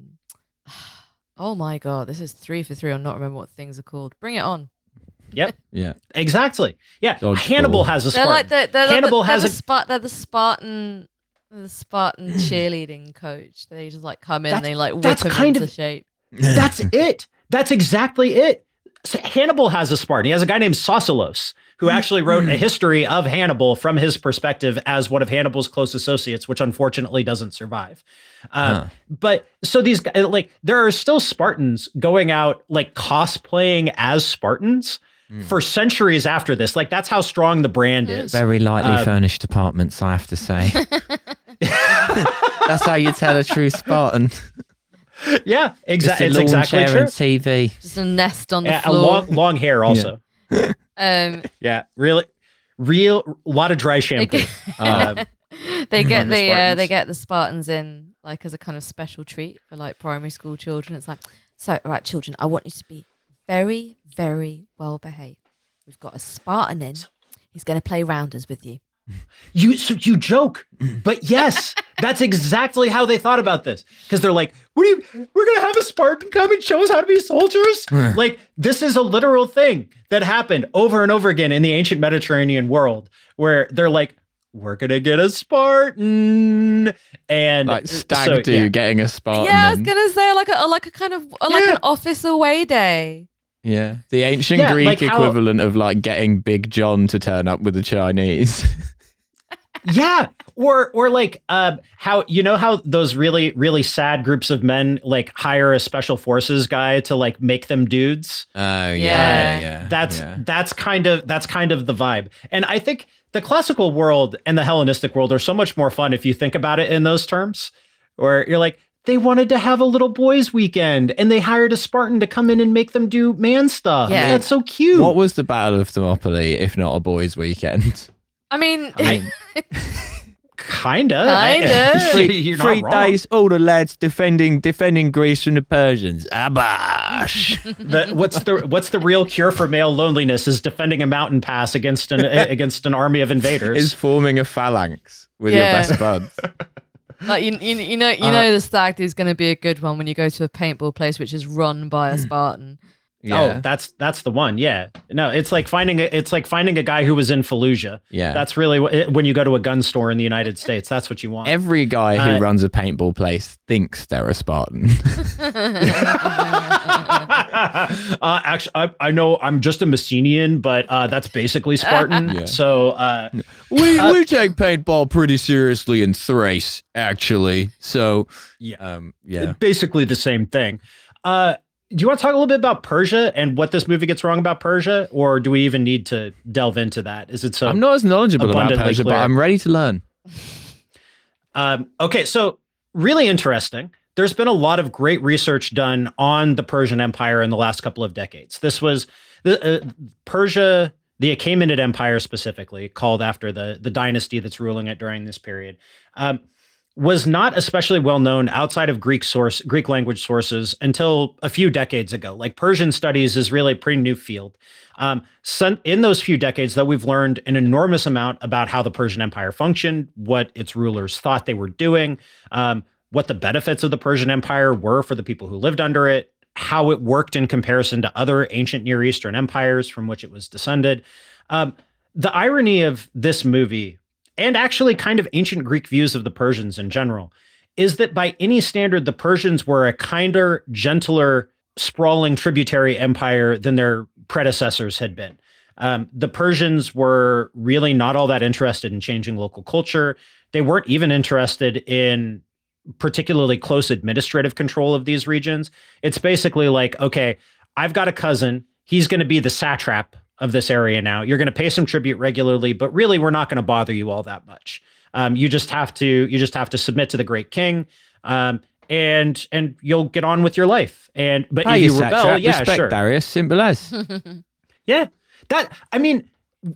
Oh my god, this is three for three. I'll not remember what things are called. Bring it on. Yep, Yeah. exactly. Yeah, Dodgeball. Hannibal has a They're Spartan. like the they're Hannibal like the, they're has the a- Spart- they're the Spartan the Spartan cheerleading coach. They just like come in and That's- they like whip that's them kind into of- shape. That's it. That's exactly it. So Hannibal has a Spartan. He has a guy named Sausilos, who actually wrote a history of Hannibal from his perspective as one of Hannibal's close associates, which unfortunately doesn't survive. Uh, Huh. But so these guys, like, there are still Spartans going out, like, cosplaying as Spartans Mm. for centuries after this. Like, that's how strong the brand is. Very lightly Uh, furnished apartments, I have to say. That's how you tell a true Spartan. Yeah, Just exactly. a It's lawn exactly chair true. and T V. Just a nest on the Yeah, a floor. long, long hair also. Um, Yeah, really, real, a lot of dry they shampoo. get, Uh, they get the the uh, they Spartans. get the Spartans in like as a kind of special treat for like primary school children. It's like, so all right, children, I want you to be very, very well behaved. We've got a Spartan in. He's going to play rounders with you. You so you joke, but yes, that's exactly how they thought about this. Because they're like, "What do you? We're gonna have a Spartan come and show us how to be soldiers." Like, this is a literal thing that happened over and over again in the ancient Mediterranean world, where they're like, "We're gonna get a Spartan," and Like stag so, do yeah. getting a Spartan. yeah, I was in. gonna say like a like a kind of like Yeah. an office away day. Yeah. The ancient Yeah, Greek like how- equivalent of like getting Big John to turn up with the Chinese. Yeah, or or like uh, how you know how those really really sad groups of men like hire a special forces guy to like make them dudes. Oh yeah, Yeah. yeah. That's yeah. that's kind of that's kind of the vibe. And I think the classical world and the Hellenistic world are so much more fun if you think about it in those terms, where you're like, they wanted to have a little boys' weekend and they hired a Spartan to come in and make them do man stuff. Yeah. That's so cute. What was the Battle of Thermopylae if not a boys' weekend? I mean, I mean, Kinda. Kinda. three, You're not three wrong. days, all the lads defending defending Greece from the Persians. Abash. The, what's the what's the real cure for male loneliness is defending a mountain pass against an against an army of invaders. Is forming a phalanx with Yeah. your best buds. like you, you, you know, you Uh, know, the stag do is going to be a good one when you go to a paintball place which is run by a Spartan. Yeah. Oh, that's that's the one. Yeah. No, it's like finding a, it's like finding a guy who was in Fallujah. yeah. That's really what it, when you go to a gun store in the United States, that's what you want. Every guy who Uh, runs a paintball place thinks they're a Spartan. uh, actually, I, I know I'm just a Messenian, but uh, that's basically Spartan. Yeah. So uh, we Uh, we take paintball pretty seriously in Thrace, actually. So yeah, um yeah. basically the same thing. Uh, do you want to talk a little bit about Persia and what this movie gets wrong about Persia, or do we even need to delve into that? Is it so? I'm not as knowledgeable about abundantly Persia, but clear. I'm ready to learn. Um, okay, so really interesting. There's been a lot of great research done on the Persian Empire in the last couple of decades. This was the uh, Persia, the Achaemenid Empire specifically, called after the the dynasty that's ruling it during this period, um, was not especially well known outside of Greek source Greek language sources until a few decades ago. Like, Persian studies is really a pretty new field. Um, some, in those few decades, though, we've learned an enormous amount about how the Persian Empire functioned, what its rulers thought they were doing, um, what the benefits of the Persian Empire were for the people who lived under it, how it worked in comparison to other ancient Near Eastern empires from which it was descended. Um, the irony of this movie, and actually kind of ancient Greek views of the Persians in general, is that by any standard, the Persians were a kinder, gentler, sprawling tributary empire than their predecessors had been. Um, the Persians were really not all that interested in changing local culture. They weren't even interested in particularly close administrative control of these regions. It's basically like, okay, I've got a cousin. He's going to be the satrap of this area now. You're going to pay some tribute regularly, but really we're not going to bother you all that much. Um, you just have to you just have to submit to the great king, um, and and you'll get on with your life. And but Hey, if you you rebel, satrap, yeah, respect sure. Darius, simple as. Yeah, that I mean,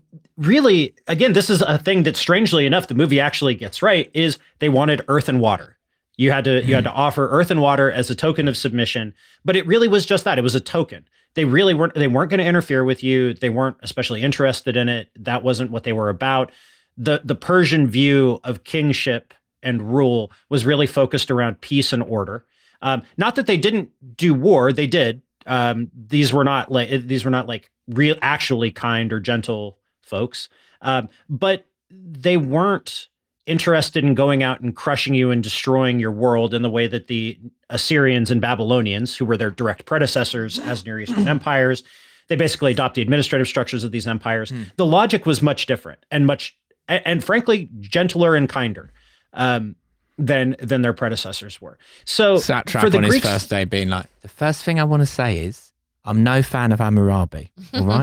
really, again, this is a thing that strangely enough, the movie actually gets right, is they wanted earth and water. You had to you had to offer earth and water as a token of submission, but it really was just that. It was a token. They really weren't they weren't going to interfere with you. They weren't especially interested in it. That wasn't what they were about. The the Persian view of kingship and rule was really focused around peace and order. Um, not that they didn't do war, they did. Um, these were not like these were not like real actually kind or gentle folks, um, but they weren't interested in going out and crushing you and destroying your world in the way that the Assyrians and Babylonians, who were their direct predecessors as Near Eastern empires, they basically adopt the administrative structures of these empires. Mm. The logic was much different and much, and, and frankly, gentler and kinder um, than than their predecessors were. So Satrap for the on Greeks, his first day being like, the first thing I want to say is, I'm no fan of Hammurabi. All right.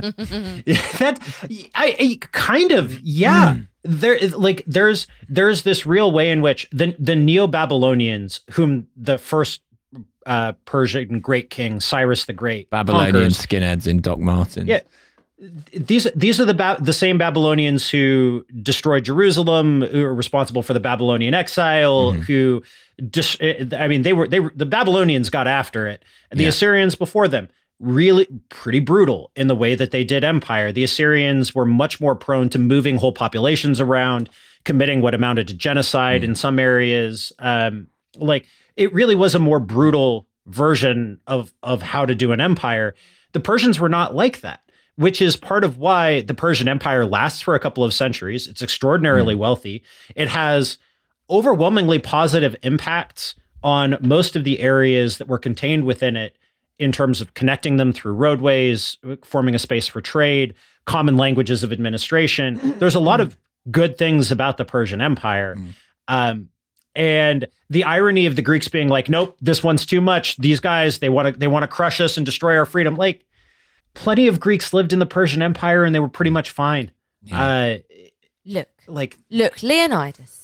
that I, I kind of yeah. Mm. There is like there's there's this real way in which the the Neo-Babylonians, whom the first uh, Persian great king Cyrus the Great Babylonian conquers, skinheads in Doc Martens. Yeah, these these are the ba- the same Babylonians who destroyed Jerusalem, who are responsible for the Babylonian exile. Mm-hmm. Who, dis- I mean, they were they were the Babylonians got after it. The yeah. Assyrians before them. Really pretty brutal in the way that they did empire. The Assyrians were much more prone to moving whole populations around, committing what amounted to genocide mm. in some areas. Um, like it really was a more brutal version of, of how to do an empire. The Persians were not like that, which is part of why the Persian Empire lasts for a couple of centuries. It's extraordinarily mm. wealthy. It has overwhelmingly positive impacts on most of the areas that were contained within it, in terms of connecting them through roadways, forming a space for trade, common languages of administration. There's a lot of good things about the Persian Empire. Mm. Um, and the irony of the Greeks being like, nope, this one's too much. These guys, they want to they want to crush us and destroy our freedom. Like, plenty of Greeks lived in the Persian Empire and they were pretty much fine. Yeah. Uh, look, like, look, Leonidas.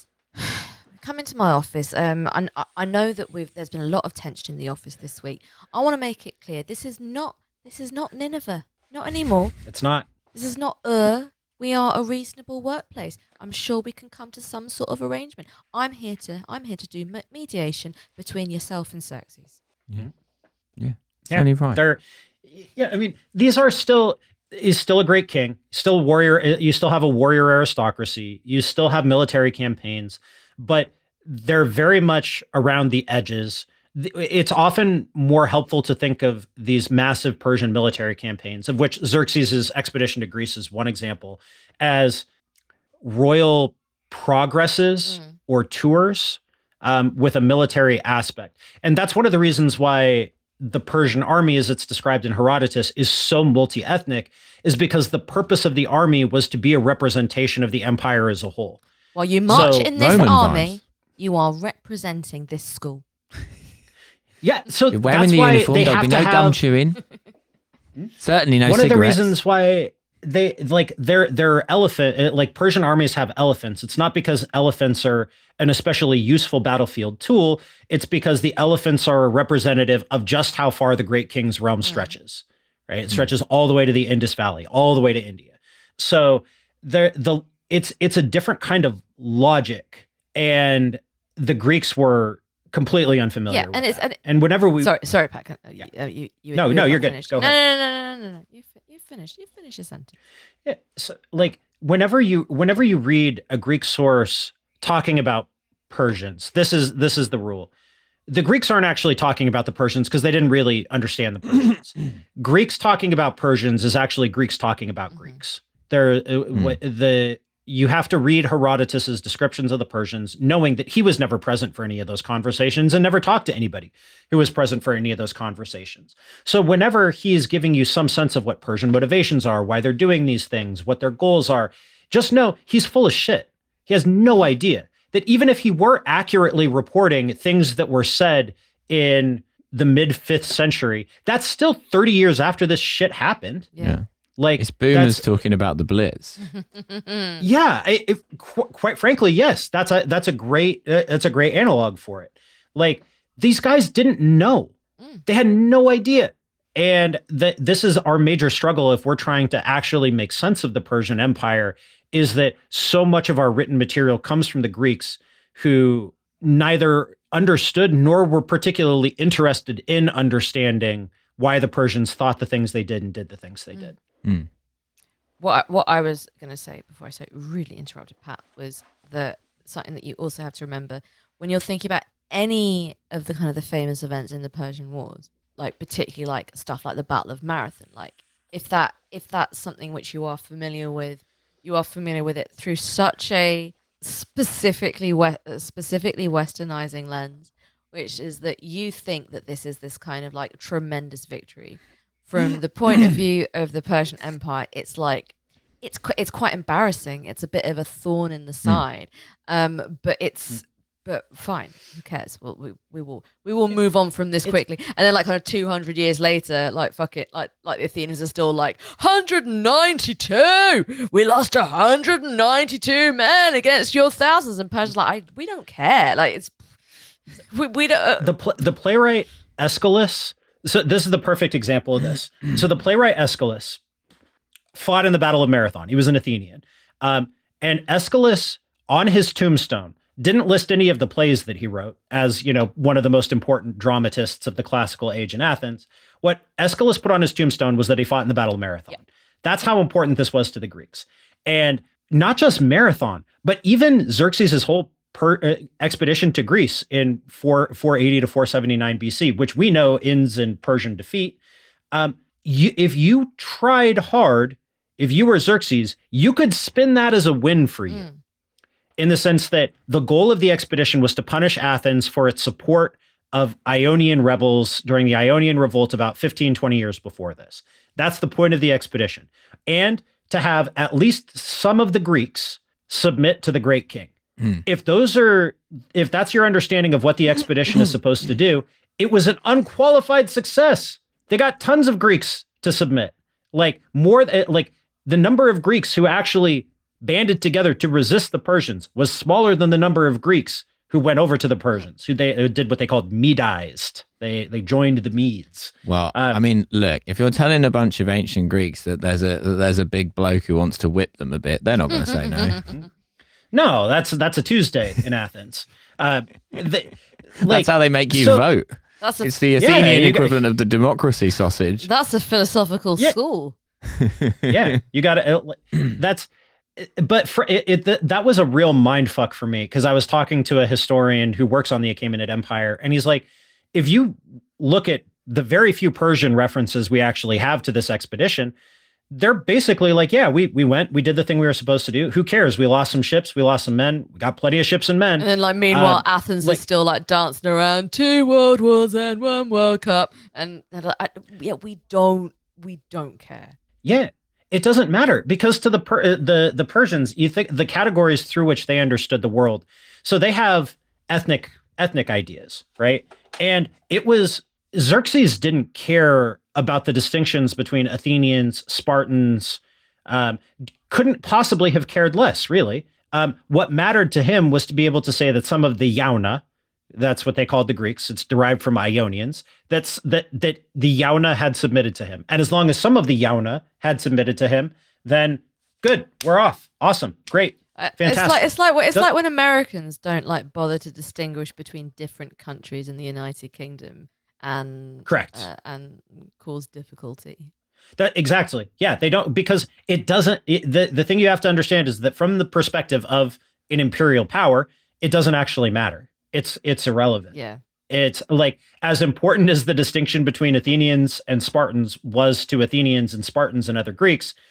Come into my office. Um, I, I know that we've there's been a lot of tension in the office this week. I want to make it clear: this is not this is not Nineveh, not anymore. It's not. This is not Ur. We are a reasonable workplace. I'm sure we can come to some sort of arrangement. I'm here to I'm here to do mediation between yourself and Xerxes. Yeah, yeah, yeah. Only right. They're, yeah, I mean, these are still. Is still a great king, still warrior. You still have a warrior aristocracy. You still have military campaigns. But they're very much around the edges. It's often more helpful to think of these massive Persian military campaigns, of which Xerxes' expedition to Greece is one example, as royal progresses mm. or tours um, with a military aspect. And that's one of the reasons why the Persian army, as it's described in Herodotus, is so multi-ethnic, is because the purpose of the army was to be a representation of the empire as a whole. While you march so, in this Roman army, times. You are representing this school. Yeah, so You're wearing that's the why uniform. they There'll have be to no have, gum chewing. Certainly no one cigarettes. of the reasons why they like their their elephant like Persian armies have elephants. It's not because elephants are an especially useful battlefield tool. It's because the elephants are a representative of just how far the Great King's realm stretches. Right, it stretches mm. all the way to the Indus Valley, all the way to India. So the the it's it's a different kind of logic, and the Greeks were completely unfamiliar yeah, with and it's that. and, and whenever we sorry sorry Pat, yeah. you, uh, you, you no you no you're good finished. go no, ahead no no no no no no you you finish you finish your sentence. Yeah, so like whenever you whenever you read a Greek source talking about Persians, this is this is the rule. The Greeks aren't actually talking about the Persians because they didn't really understand the Persians. Greeks talking about Persians is actually Greeks talking about mm-hmm. Greeks. There, uh, what the you have to read Herodotus's descriptions of the Persians, knowing that he was never present for any of those conversations and never talked to anybody who was present for any of those conversations. So whenever he is giving you some sense of what Persian motivations are, why they're doing these things, what their goals are, just know he's full of shit. He has no idea that even if he were accurately reporting things that were said in the mid fifth century, that's still thirty years after this shit happened. Yeah. Yeah. Like It's boomers that's- talking about the Blitz. Yeah, I- if, qu- quite frankly, yes, that's a that's a great uh, that's a great analog for it. Like these guys didn't know, Mm. they had no idea, and that this is our major struggle if we're trying to actually make sense of the Persian Empire. Is that so much of our written material comes from the Greeks, who neither understood nor were particularly interested in understanding why the Persians thought the things they did and did the things they Mm. did. Mm. What I, what I was going to say before I so really interrupted Pat was that something that you also have to remember when you're thinking about any of the kind of the famous events in the Persian Wars, like particularly like stuff like the Battle of Marathon. Like if that if that's something which you are familiar with, you are familiar with it through such a specifically we- uh, specifically westernizing lens, which is that you think that this is this kind of like tremendous victory. From the point of view of the Persian Empire, it's like it's qu- it's quite embarrassing. It's a bit of a thorn in the side, um, but it's but fine. Who cares? Well, we we will we will move on from this It's- quickly. And then like kind of two hundred years later, like fuck it, like like the Athenians are still like one hundred ninety-two. We lost one hundred ninety-two men against your thousands, and Persia's like I, we don't care. Like it's we we don't. Uh, the pl- the playwright Aeschylus. So this is the perfect example of this. So the playwright Aeschylus fought in the Battle of Marathon. He was an Athenian, um, and Aeschylus on his tombstone didn't list any of the plays that he wrote as, you know, one of the most important dramatists of the classical age in Athens. What Aeschylus put on his tombstone was that he fought in the Battle of Marathon. Yeah. That's how important this was to the Greeks, and not just Marathon, but even Xerxes' whole Per, uh, expedition to Greece in four, 480 to four seventy-nine B C, which we know ends in Persian defeat. Um, you, if you tried hard, if you were Xerxes, you could spin that as a win for you, mm, in the sense that the goal of the expedition was to punish Athens for its support of Ionian rebels during the Ionian revolt about fifteen, twenty years before this. That's the point of the expedition. And to have at least some of the Greeks submit to the great king. Mm. If those are, if that's your understanding of what the expedition is supposed to do, it was an unqualified success. They got tons of Greeks to submit, like more, like the number of Greeks who actually banded together to resist the Persians was smaller than the number of Greeks who went over to the Persians, who they who did what they called Medized. They they joined the Medes. Well, Um, I mean, look, if you're telling a bunch of ancient Greeks that there's a that there's a big bloke who wants to whip them a bit, they're not going to say no. No, that's that's a Tuesday in Athens. Uh, they, like, That's how they make you so- vote. That's a It's the Yeah, Athenian you got- equivalent of the democracy sausage. that's a philosophical Yeah. school. yeah, you got to. That's, but for it, it that, that was a real mind fuck for me, because I was talking to a historian who works on the Achaemenid Empire, and he's like, if you look at the very few Persian references we actually have to this expedition, they're basically like, yeah, we we went, we did the thing we were supposed to do. Who cares? We lost some ships, we lost some men, we got plenty of ships and men. And then, like, meanwhile, Um, Athens like- is still like dancing around two world wars and one World Cup, and they're like, I, yeah, we don't, we don't care. Yeah, it doesn't matter, because to the per, uh, the the Persians, you think the categories through which they understood the world. So they have ethnic ethnic ideas, right? And it was Xerxes didn't care about the distinctions between Athenians, Spartans. Um, couldn't possibly have cared less, really. Um, what mattered to him was to be able to say that some of the Yauna, that's what they called the Greeks, it's derived from Ionians, that's that that the Yauna had submitted to him. And as long as some of the Yauna had submitted to him, then good, we're off. Awesome, great. Uh, It's Fantastic. like it's like it's Does- like when Americans don't like bother to distinguish between different countries in the United Kingdom and Correct. uh, and cause difficulty. That exactly. Yeah, they don't, because it doesn't it, the the thing you have to understand is that from the perspective of an imperial power, it doesn't actually matter. It's it's irrelevant. Yeah, It's like, as important as the distinction between Athenians and Spartans was to Athenians and Spartans and other Greeks,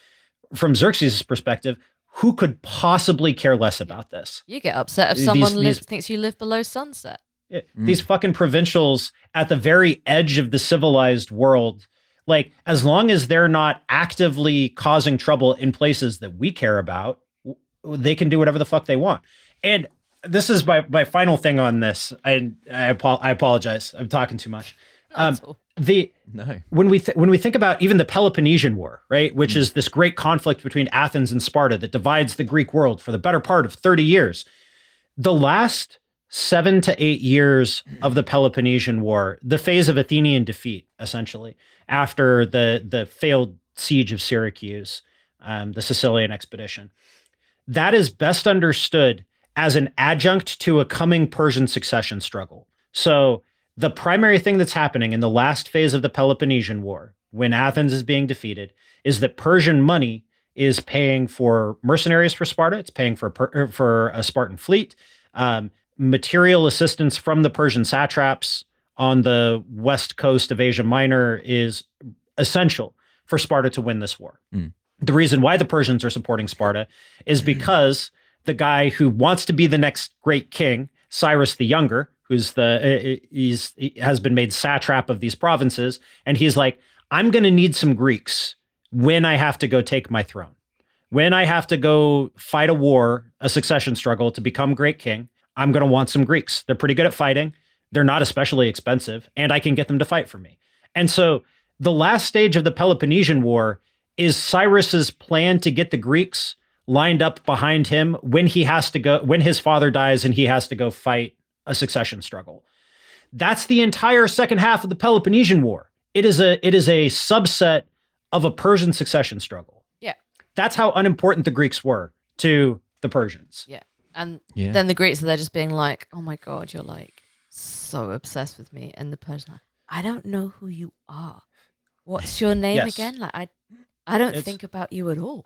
from Xerxes' perspective, who could possibly care less about this? You get upset if These- someone these- lives, thinks you live below sunset. It- Mm. These fucking provincials at the very edge of the civilized world, like as long as they're not actively causing trouble in places that we care about, w- they can do whatever the fuck they want. And this is my my final thing on this. I I, apo- I apologize. I'm talking too much. Um, That's all. The No. when we th- when we think about even the Peloponnesian War, right, which Mm. is this great conflict between Athens and Sparta that divides the Greek world for the better part of thirty years, the last seven to eight years of the Peloponnesian War, the phase of Athenian defeat, essentially, after the the failed siege of Syracuse, um, the Sicilian expedition, that is best understood as an adjunct to a coming Persian succession struggle. So the primary thing that's happening in the last phase of the Peloponnesian War, when Athens is being defeated, is that Persian money is paying for mercenaries for Sparta. It's paying for per, for a Spartan fleet, um, material assistance from the Persian satraps on the west coast of Asia Minor is essential for Sparta to win this war. Mm. The reason why the Persians are supporting Sparta is because the guy who wants to be the next great king, Cyrus the Younger, who's the he's he has been made satrap of these provinces, and he's like, I'm going to need some Greeks when I have to go take my throne, when I have to go fight a war, a succession struggle to become great king. I'm going to want some Greeks. They're pretty good at fighting. They're not especially expensive, and I can get them to fight for me. And so the last stage of the Peloponnesian War is Cyrus's plan to get the Greeks lined up behind him when he has to go, when his father dies and he has to go fight a succession struggle. That's the entire second half of the Peloponnesian War. It is a it is a subset of a Persian succession struggle. Yeah. That's how unimportant the Greeks were to the Persians. Yeah. And Yeah. then the Greeks are there just being like, oh my God, you're like so obsessed with me. And the Persian, like, I don't know who you are. What's your name Yes. again? Like, I I don't It's- think about you at all.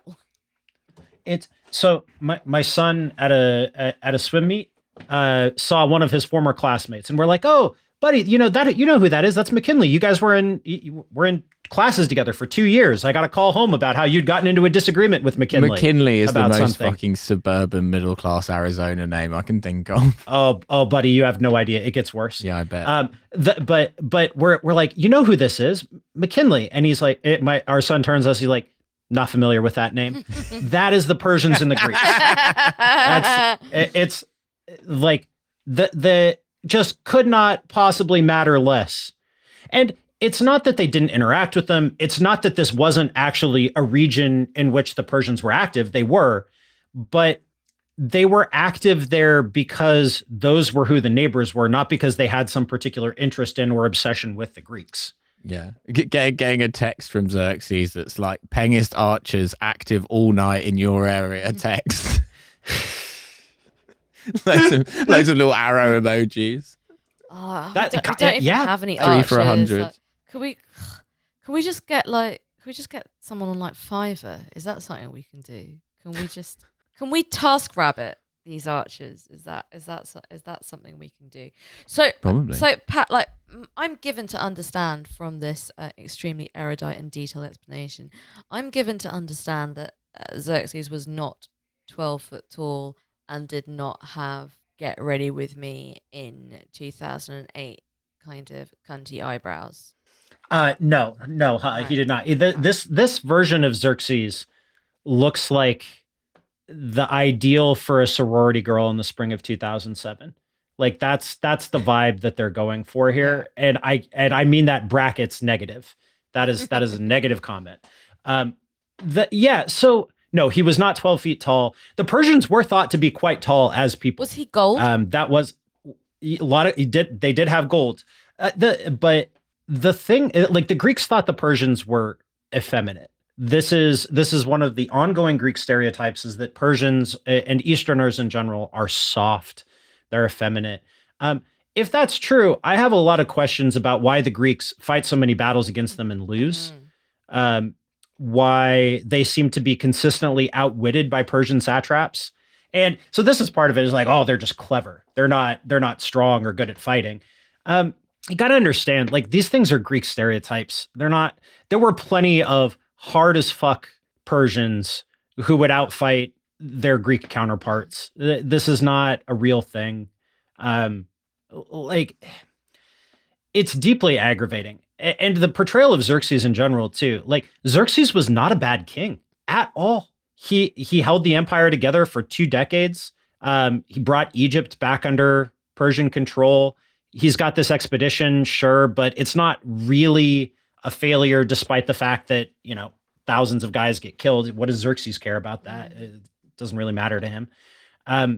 It's so my my son at a at, at a swim meet uh saw one of his former classmates, and we're like, oh buddy, you know that you know who that is? That's McKinley. You guys were in you were in classes together for two years. I got a call home about how you'd gotten into a disagreement with McKinley. McKinley is the about most something. fucking suburban middle class Arizona name I can think of. Oh oh buddy, you have no idea. It gets worse. Yeah, I bet. Um, the, but but we're we're like, you know who this is, McKinley, and he's like, it, my our son turns us, he's like, not familiar with that name. That is the Persians and the Greeks. It- it's like the the just could not possibly matter less. And it's not that they didn't interact with them. It's not that this wasn't actually a region in which the Persians were active. They were, but they were active there because those were who the neighbors were, not because they had some particular interest in or obsession with the Greeks. Yeah, G- getting getting a text from Xerxes that's like Pengist archers active all night in your area. Text. loads, of, loads of little arrow emojis. Oh, That- we don't, we uh, don't even yeah. have any Three for a archers. hundred. Like, can we can we just get like can we just get someone on like Fiverr? Is that something we can do? Can we just can we task rabbit these archers? Is that is that so- is that something we can do? So Probably. so Pat, like m- I'm given to understand from this uh, extremely erudite and detailed explanation, I'm given to understand that uh, Xerxes was not twelve foot tall and did not have get ready with me in two thousand eight kind of cunty eyebrows. Uh, no, no, uh, Right. he did not. The- This this version of Xerxes looks like the ideal for a sorority girl in the spring of two thousand seven. Like that's that's the vibe that they're going for here, and I and I mean that brackets negative. That is that is a negative comment. Um, the yeah. So no, he was not twelve feet tall. The Persians were thought to be quite tall as people. Was he gold? Um, that was a lot of he did they did have gold. Uh, the but the thing uh, like the Greeks thought the Persians were effeminate. This is this is one of the ongoing Greek stereotypes is that Persians uh, and Easterners in general are soft. They're effeminate. Um, if that's true, I have a lot of questions about why the Greeks fight so many battles against them and lose. Mm. Um, why they seem to be consistently outwitted by Persian satraps. And so this is part of it is like, oh, they're just clever. They're not, they're not strong or good at fighting. Um, you got to understand, like these things are Greek stereotypes. They're not, there were plenty of hard as fuck Persians who would outfight their Greek counterparts. Th- This is not a real thing. Um, like it's deeply aggravating. A- And the portrayal of Xerxes in general too. Like Xerxes was not a bad king at all. He he held the empire together for two decades. Um, he brought Egypt back under Persian control. He's got this expedition, sure, but it's not really a failure, despite the fact that you know thousands of guys get killed. What does Xerxes care about that? It doesn't really matter to him. Um,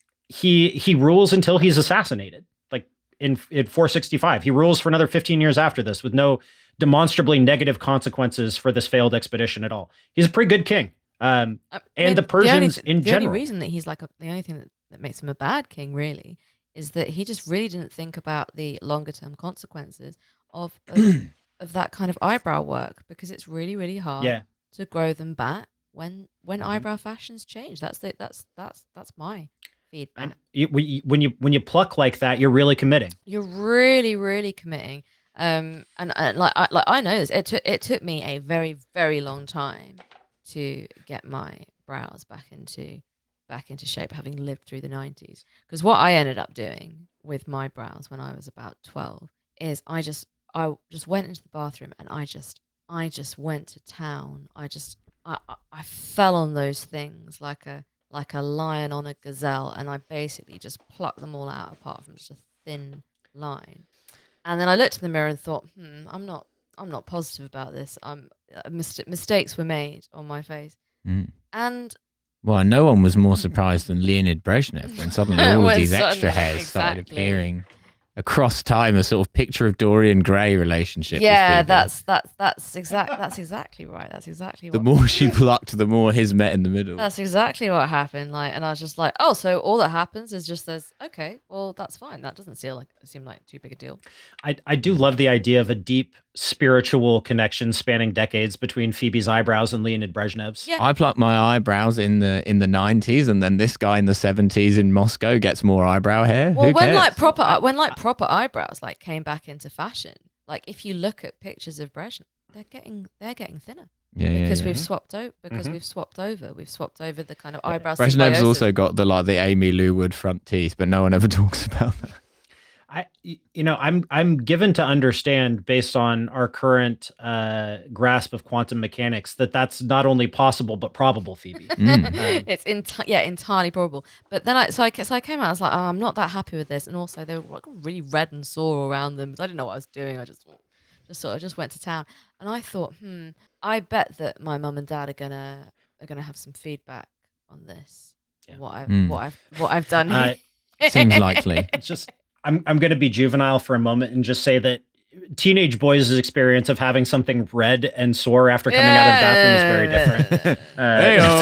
he he rules until he's assassinated. Like in in four sixty-five, he rules for another fifteen years after this, with no demonstrably negative consequences for this failed expedition at all. He's a pretty good king. Um, I and mean, the the only Persians th- in the only general. reason that he's like a, the only thing that, that makes him a bad king really is that he just really didn't think about the longer term consequences of of, of that kind of eyebrow work, because it's really really hard Yeah. to grow them back when when Mhm. eyebrow fashions change. That's the, that's that's that's my feedback. And you, when you when you when you pluck like that, you're really committing. You're really really committing. Um, and, and like I like I know this. It took it took me a very very long time to get my brows back into back into shape, having lived through the nineties. Because what I ended up doing with my brows when I was about twelve is I just I just went into the bathroom and I just I just went to town. I just I I I fell on those things like a like a lion on a gazelle, and I basically just plucked them all out apart from just a thin line. And then I looked in the mirror and thought, hmm, I'm not I'm not positive about this. I'm uh, mist- mistakes were made on my face. Mm. And Well, no one was more surprised than Leonid Brezhnev when suddenly all of When these extra suddenly- hairs started exactly. appearing across time, a sort of picture of Dorian Gray relationship. with yeah, Phoebe. that's that's that's exact that's exactly right. That's exactly the what more she plucked, the more his met in the middle. that's exactly what happened. Like, and I was just like, oh, so all that happens is just there's okay, well, that's fine. That doesn't seem like seem like too big a deal. I, I do love the idea of a deep spiritual connection spanning decades between Phoebe's eyebrows and Leonid Brezhnev's. Yeah. I plucked my eyebrows in the in the nineties, and then this guy in the seventies in Moscow gets more eyebrow hair. Well, Who when cares? like proper eye- when like proper eyebrows like came back into fashion, like if you look at pictures of Brezhnev, they're getting they're getting thinner yeah, yeah, because yeah. we've swapped over because Mhm. we've swapped over we've swapped over the kind of eyebrow. Brezhnev's symbiosis. also got the like the Amy Lou Wood front teeth, but no one ever talks about that. I y- you know I'm I'm given to understand, based on our current uh, grasp of quantum mechanics, that that's not only possible but probable, Phoebe. Mm. Um, It's enti- yeah, entirely probable. But then I so I ca- so I came out. I was like, oh, I'm not that happy with this. And also they were like really red and sore around them. I didn't know what I was doing. I just just sort of just went to town. And I thought, hmm, I bet that my mum and dad are gonna are gonna have some feedback on this. Yeah. What I've Mm. what I've what I've done. Uh, here. Seems likely. it's just I'm I'm going to be juvenile for a moment and just say that teenage boys' experience of having something red and sore after coming out of the bathroom is very different. Uh,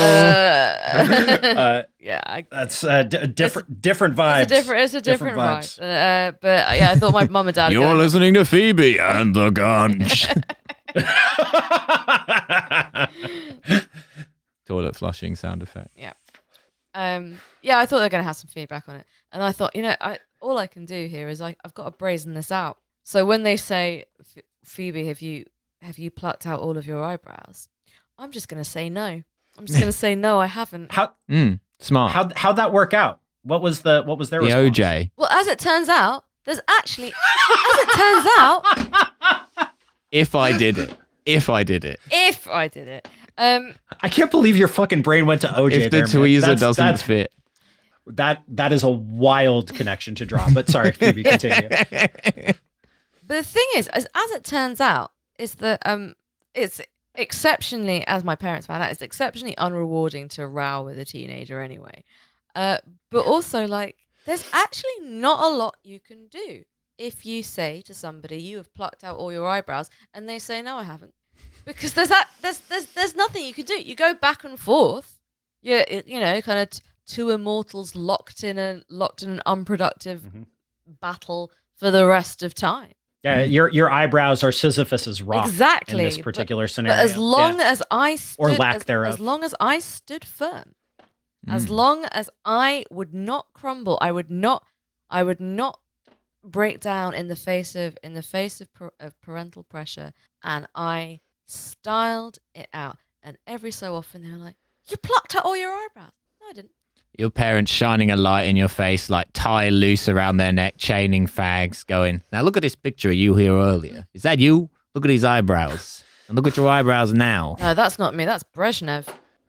Hey-o. Uh, uh, yeah, I, that's uh, d- different different vibes. it's a different it's a Different different, vibes. vibe. Uh, but uh, yeah, I thought my mum and dad. are You're gonna- listening to Phoebe and the Gunch. Toilet flushing sound effect. Um, yeah, I thought they were going to have some feedback on it, and I thought, you know, I all I can do here is I, I've got to brazen this out. So when they say, "Ph- Phoebe, have you have you plucked out all of your eyebrows?" I'm just going to say no. I'm just going to say no, I haven't. how Mm, smart. how how'd that work out? What was the what was their the response? O J. Well, as it turns out, there's actually, as it turns out, If I did it. If I did it. if I did it, um, I can't believe your fucking brain went to O J. If the there, man. tweezer That's- doesn't that's- fit. that that is a wild connection to draw. But sorry, Phoebe, continue. But the thing is, as, as it turns out, is that um, it's exceptionally, as my parents found out, it's exceptionally unrewarding to row with a teenager anyway. Uh, but also, like, there's actually not a lot you can do if you say to somebody you have plucked out all your eyebrows, and they say no, I haven't, because there's that there's there's there's nothing you can do. You go back and forth. You you know, kind of t- two immortals locked in a locked in an unproductive Mhm. battle for the rest of time. Yeah, your your eyebrows are Sisyphus's rock Exactly. in this but- particular But, scenario. as long Yeah. as I stood, Or lack as, thereof. as long as I stood firm, as Mm. long as I would not crumble, I would not, I would not break down in the face of in the face of, par- of parental pressure, and I styled it out. and every so often they were like, "You plucked out all your eyebrows." No, I didn't. Your parents shining a light in your face, like tie loose around their neck, chaining fags, going, "Now look at this picture of you here earlier. Is that you? Look at these eyebrows. And look at your eyebrows now." No, that's not me. That's Brezhnev.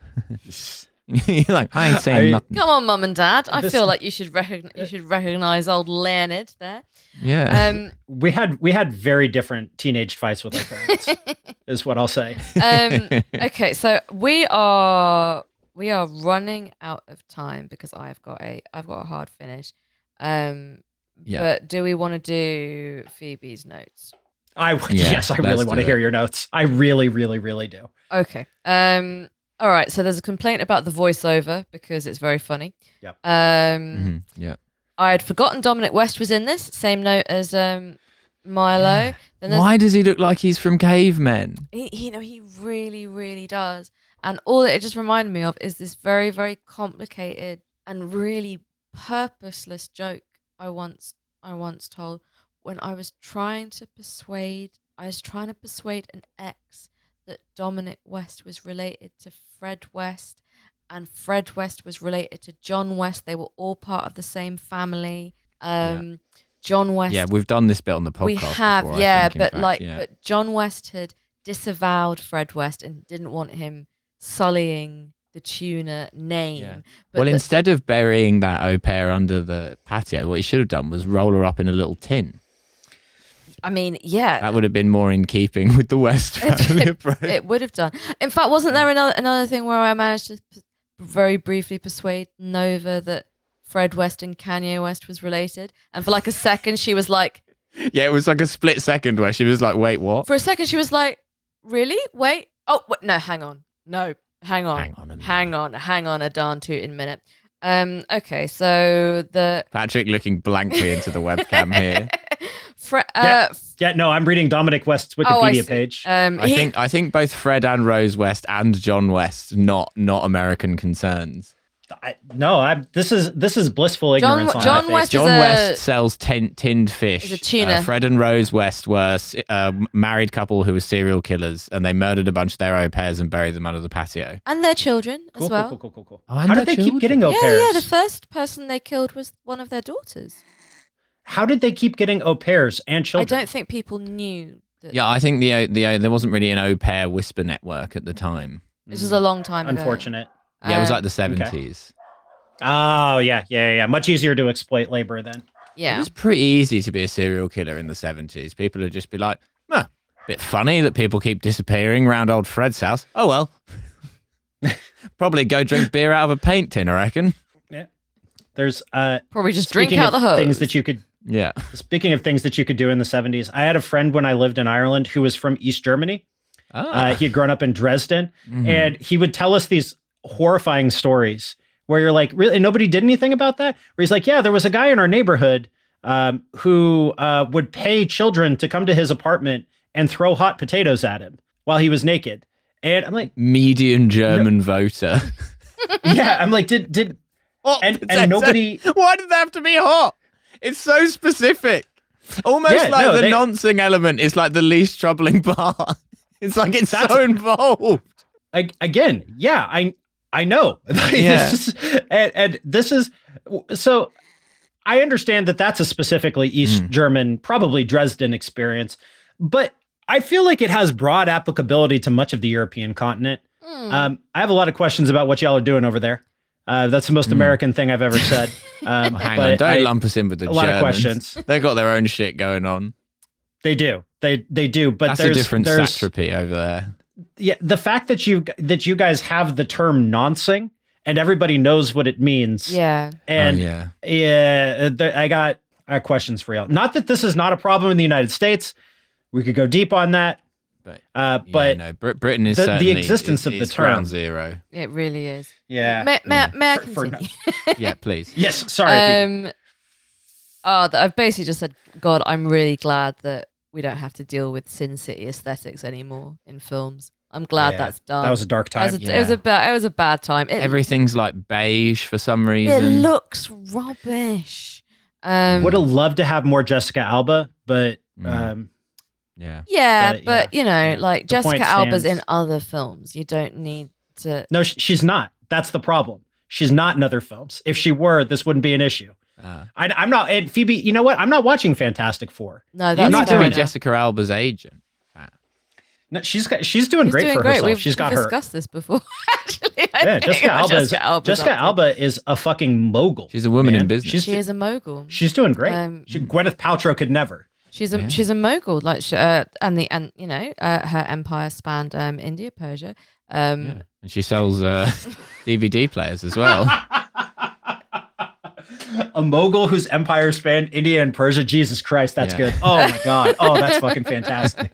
You're like, I ain't saying I- nothing. Come on, mum and dad. I This- feel like you should recognize you should recognize old Leonid there. Yeah. Um, We had we had very different teenage fights with our parents, is what I'll say. um, okay, so we are we are running out of time because I've got a I've got a hard finish. Um, Yeah. But do we want to do Phoebe's notes? I Yeah, yes, I let's really do want to hear it. your notes. I really, really, really do. Okay. Um. All right. So there's a complaint about the voiceover because it's very funny. Yep. Um. Mhm, yeah. I had forgotten Dominic West was in this. Same note as um Milo. Then there's- Why does he look like he's from Cavemen? He, you know, he really, really does. And all that it just reminded me of is this very, very complicated and really purposeless joke I once I once told when I was trying to persuade I was trying to persuade an ex that Dominic West was related to Fred West and Fred West was related to John West. They were all part of the same family. Um John West Yeah, we've done this bit on the podcast. we have, before, I yeah, think, in but fact, like, yeah. but John West had disavowed Fred West and didn't want him sullying the tuna name. Yeah. But well, the- instead of burying that au pair under the patio, what he should have done was roll her up in a little tin. I mean, yeah, That would have been more in keeping with the West family approach. it would have done. In fact, wasn't there another another thing where I managed to p- very briefly persuade Nova that Fred West and Kanye West was related, and for like a second she was like, Yeah, it was like a split second where she was like, "Wait, what?" for a second she was like, really? Wait, oh wait, no, hang on, no, hang on, Hang on a minute. hang on, hang on a darn tootin' minute. Um, okay, so the Patrick looking blankly into the webcam here. Fre- Yeah. uh, Yeah, no, I'm reading Dominic West's Oh, I Wikipedia see. page. um, I he- think I think both Fred and Rose West and John West not not American concerns. I, no, I this is this is blissful John- ignorance. on John my face. West- John a- West sells tin, tinned fish. He's a tuna. Uh, Fred and Rose West were a married couple who were serial killers, and they murdered a bunch of their au pairs and buried them under the patio. and their children as Cool, well. cool, cool, cool, cool, cool. Oh, and How their did they children. keep getting au Yeah, pairs? yeah. The first person they killed was one of their daughters. How did they keep getting au pairs and I children? don't think people knew that. Yeah, I think the the there wasn't really an au pair whisper network at the time. This was a long time ago. Unfortunate. Yeah, it was Um, like the seventies. Oh yeah, yeah, yeah. Much easier to exploit labor then. It Yeah. was pretty easy to be a serial killer in the seventies. People would just be like, "Huh, bit funny that people keep disappearing around old Fred's house. Oh well." Probably go drink beer out of a paint tin, I reckon. There's uh Probably just drink speaking out the of hose. things that you could Yeah. speaking of things that you could do in the seventies. I had a friend when I lived in Ireland who was from East Germany. Ah. Uh, he had grown up in Dresden, Mhm. and he would tell us these horrifying stories where you're like, really, and nobody did anything about that? Where he's like, yeah, there was a guy in our neighborhood um, who uh, would pay children to come to his apartment and throw hot potatoes at him while he was naked. And I'm like, Median German voter. yeah, I'm like, did did Hot and potato. and nobody Why did they have to be hot? It's so specific. Almost Yeah, like no, the they- noncing element is like the least troubling part. It's like it's That's- so involved. I, again, yeah, I I know. Yeah. It's just- and, and this is so I understand that that's a specifically East Mm. German, probably Dresden experience, but I feel like it has broad applicability to much of the European continent. Hmm. Um, I have a lot of questions about what y'all are doing over there. Uh, that's the most Mm. American thing I've ever said. Um, Well, hang but on, don't I- lump us in with the a lot of Germans. questions. They've got their own shit going on. They do. They they do. But That's there's a different there's satrapy over there. yeah, the fact that you that you guys have the term noncing and everybody knows what it means. yeah. And oh, yeah. yeah, th- I got I got questions for y'all. Not that this is not a problem in the United States. We could go deep on that. But- uh, Yeah, but no, Brit- Britain is the- the certainly existence is- of the is ground term. zero. It really is. yeah. May, may, Yeah. may I For- for- continue? Yeah, please. Yes, sorry. Phoebe. um, oh, th- I've basically just said, God, I'm really glad that we don't have to deal with Sin City aesthetics anymore in films. I'm glad Yeah, that's done. that was a dark It was time. a, it was yeah. a bad. It was a bad time. It, Everything's like beige for some it reason. looks rubbish. Um, Would have loved to have more Jessica Alba, but Mm. um, Yeah. Yeah, But, but yeah, you know, yeah. like The point Jessica Alba's in stands. other films. You don't need to. No, sh- she's not. That's the problem. She's not in other films. If she were, this wouldn't be an issue. Uh, I, I'm not. And Phoebe, you know what? I'm not watching Fantastic Four. No, you that's not need to fair be doing enough. Jessica Alba's agent. Uh, No, she's got. She's doing She's great doing for great. herself. We've, she's got we've her. discussed this before. Actually, I Yeah, think Jessica about Alba. Is, Jessica Alba's Jessica up to. Alba is a fucking mogul. She's a woman in man. business. She's She is a mogul. she's doing great. Um, she, Gwyneth Paltrow could never. She's a Yeah. she's a mogul. Like she, uh, and the and you know uh, her empire spanned um, India, Persia. Um, yeah. And she sells uh, D V D players as well. A mogul whose empire spanned India and Persia. Jesus Christ, that's Yeah. good. Oh my god. Oh, that's fucking fantastic.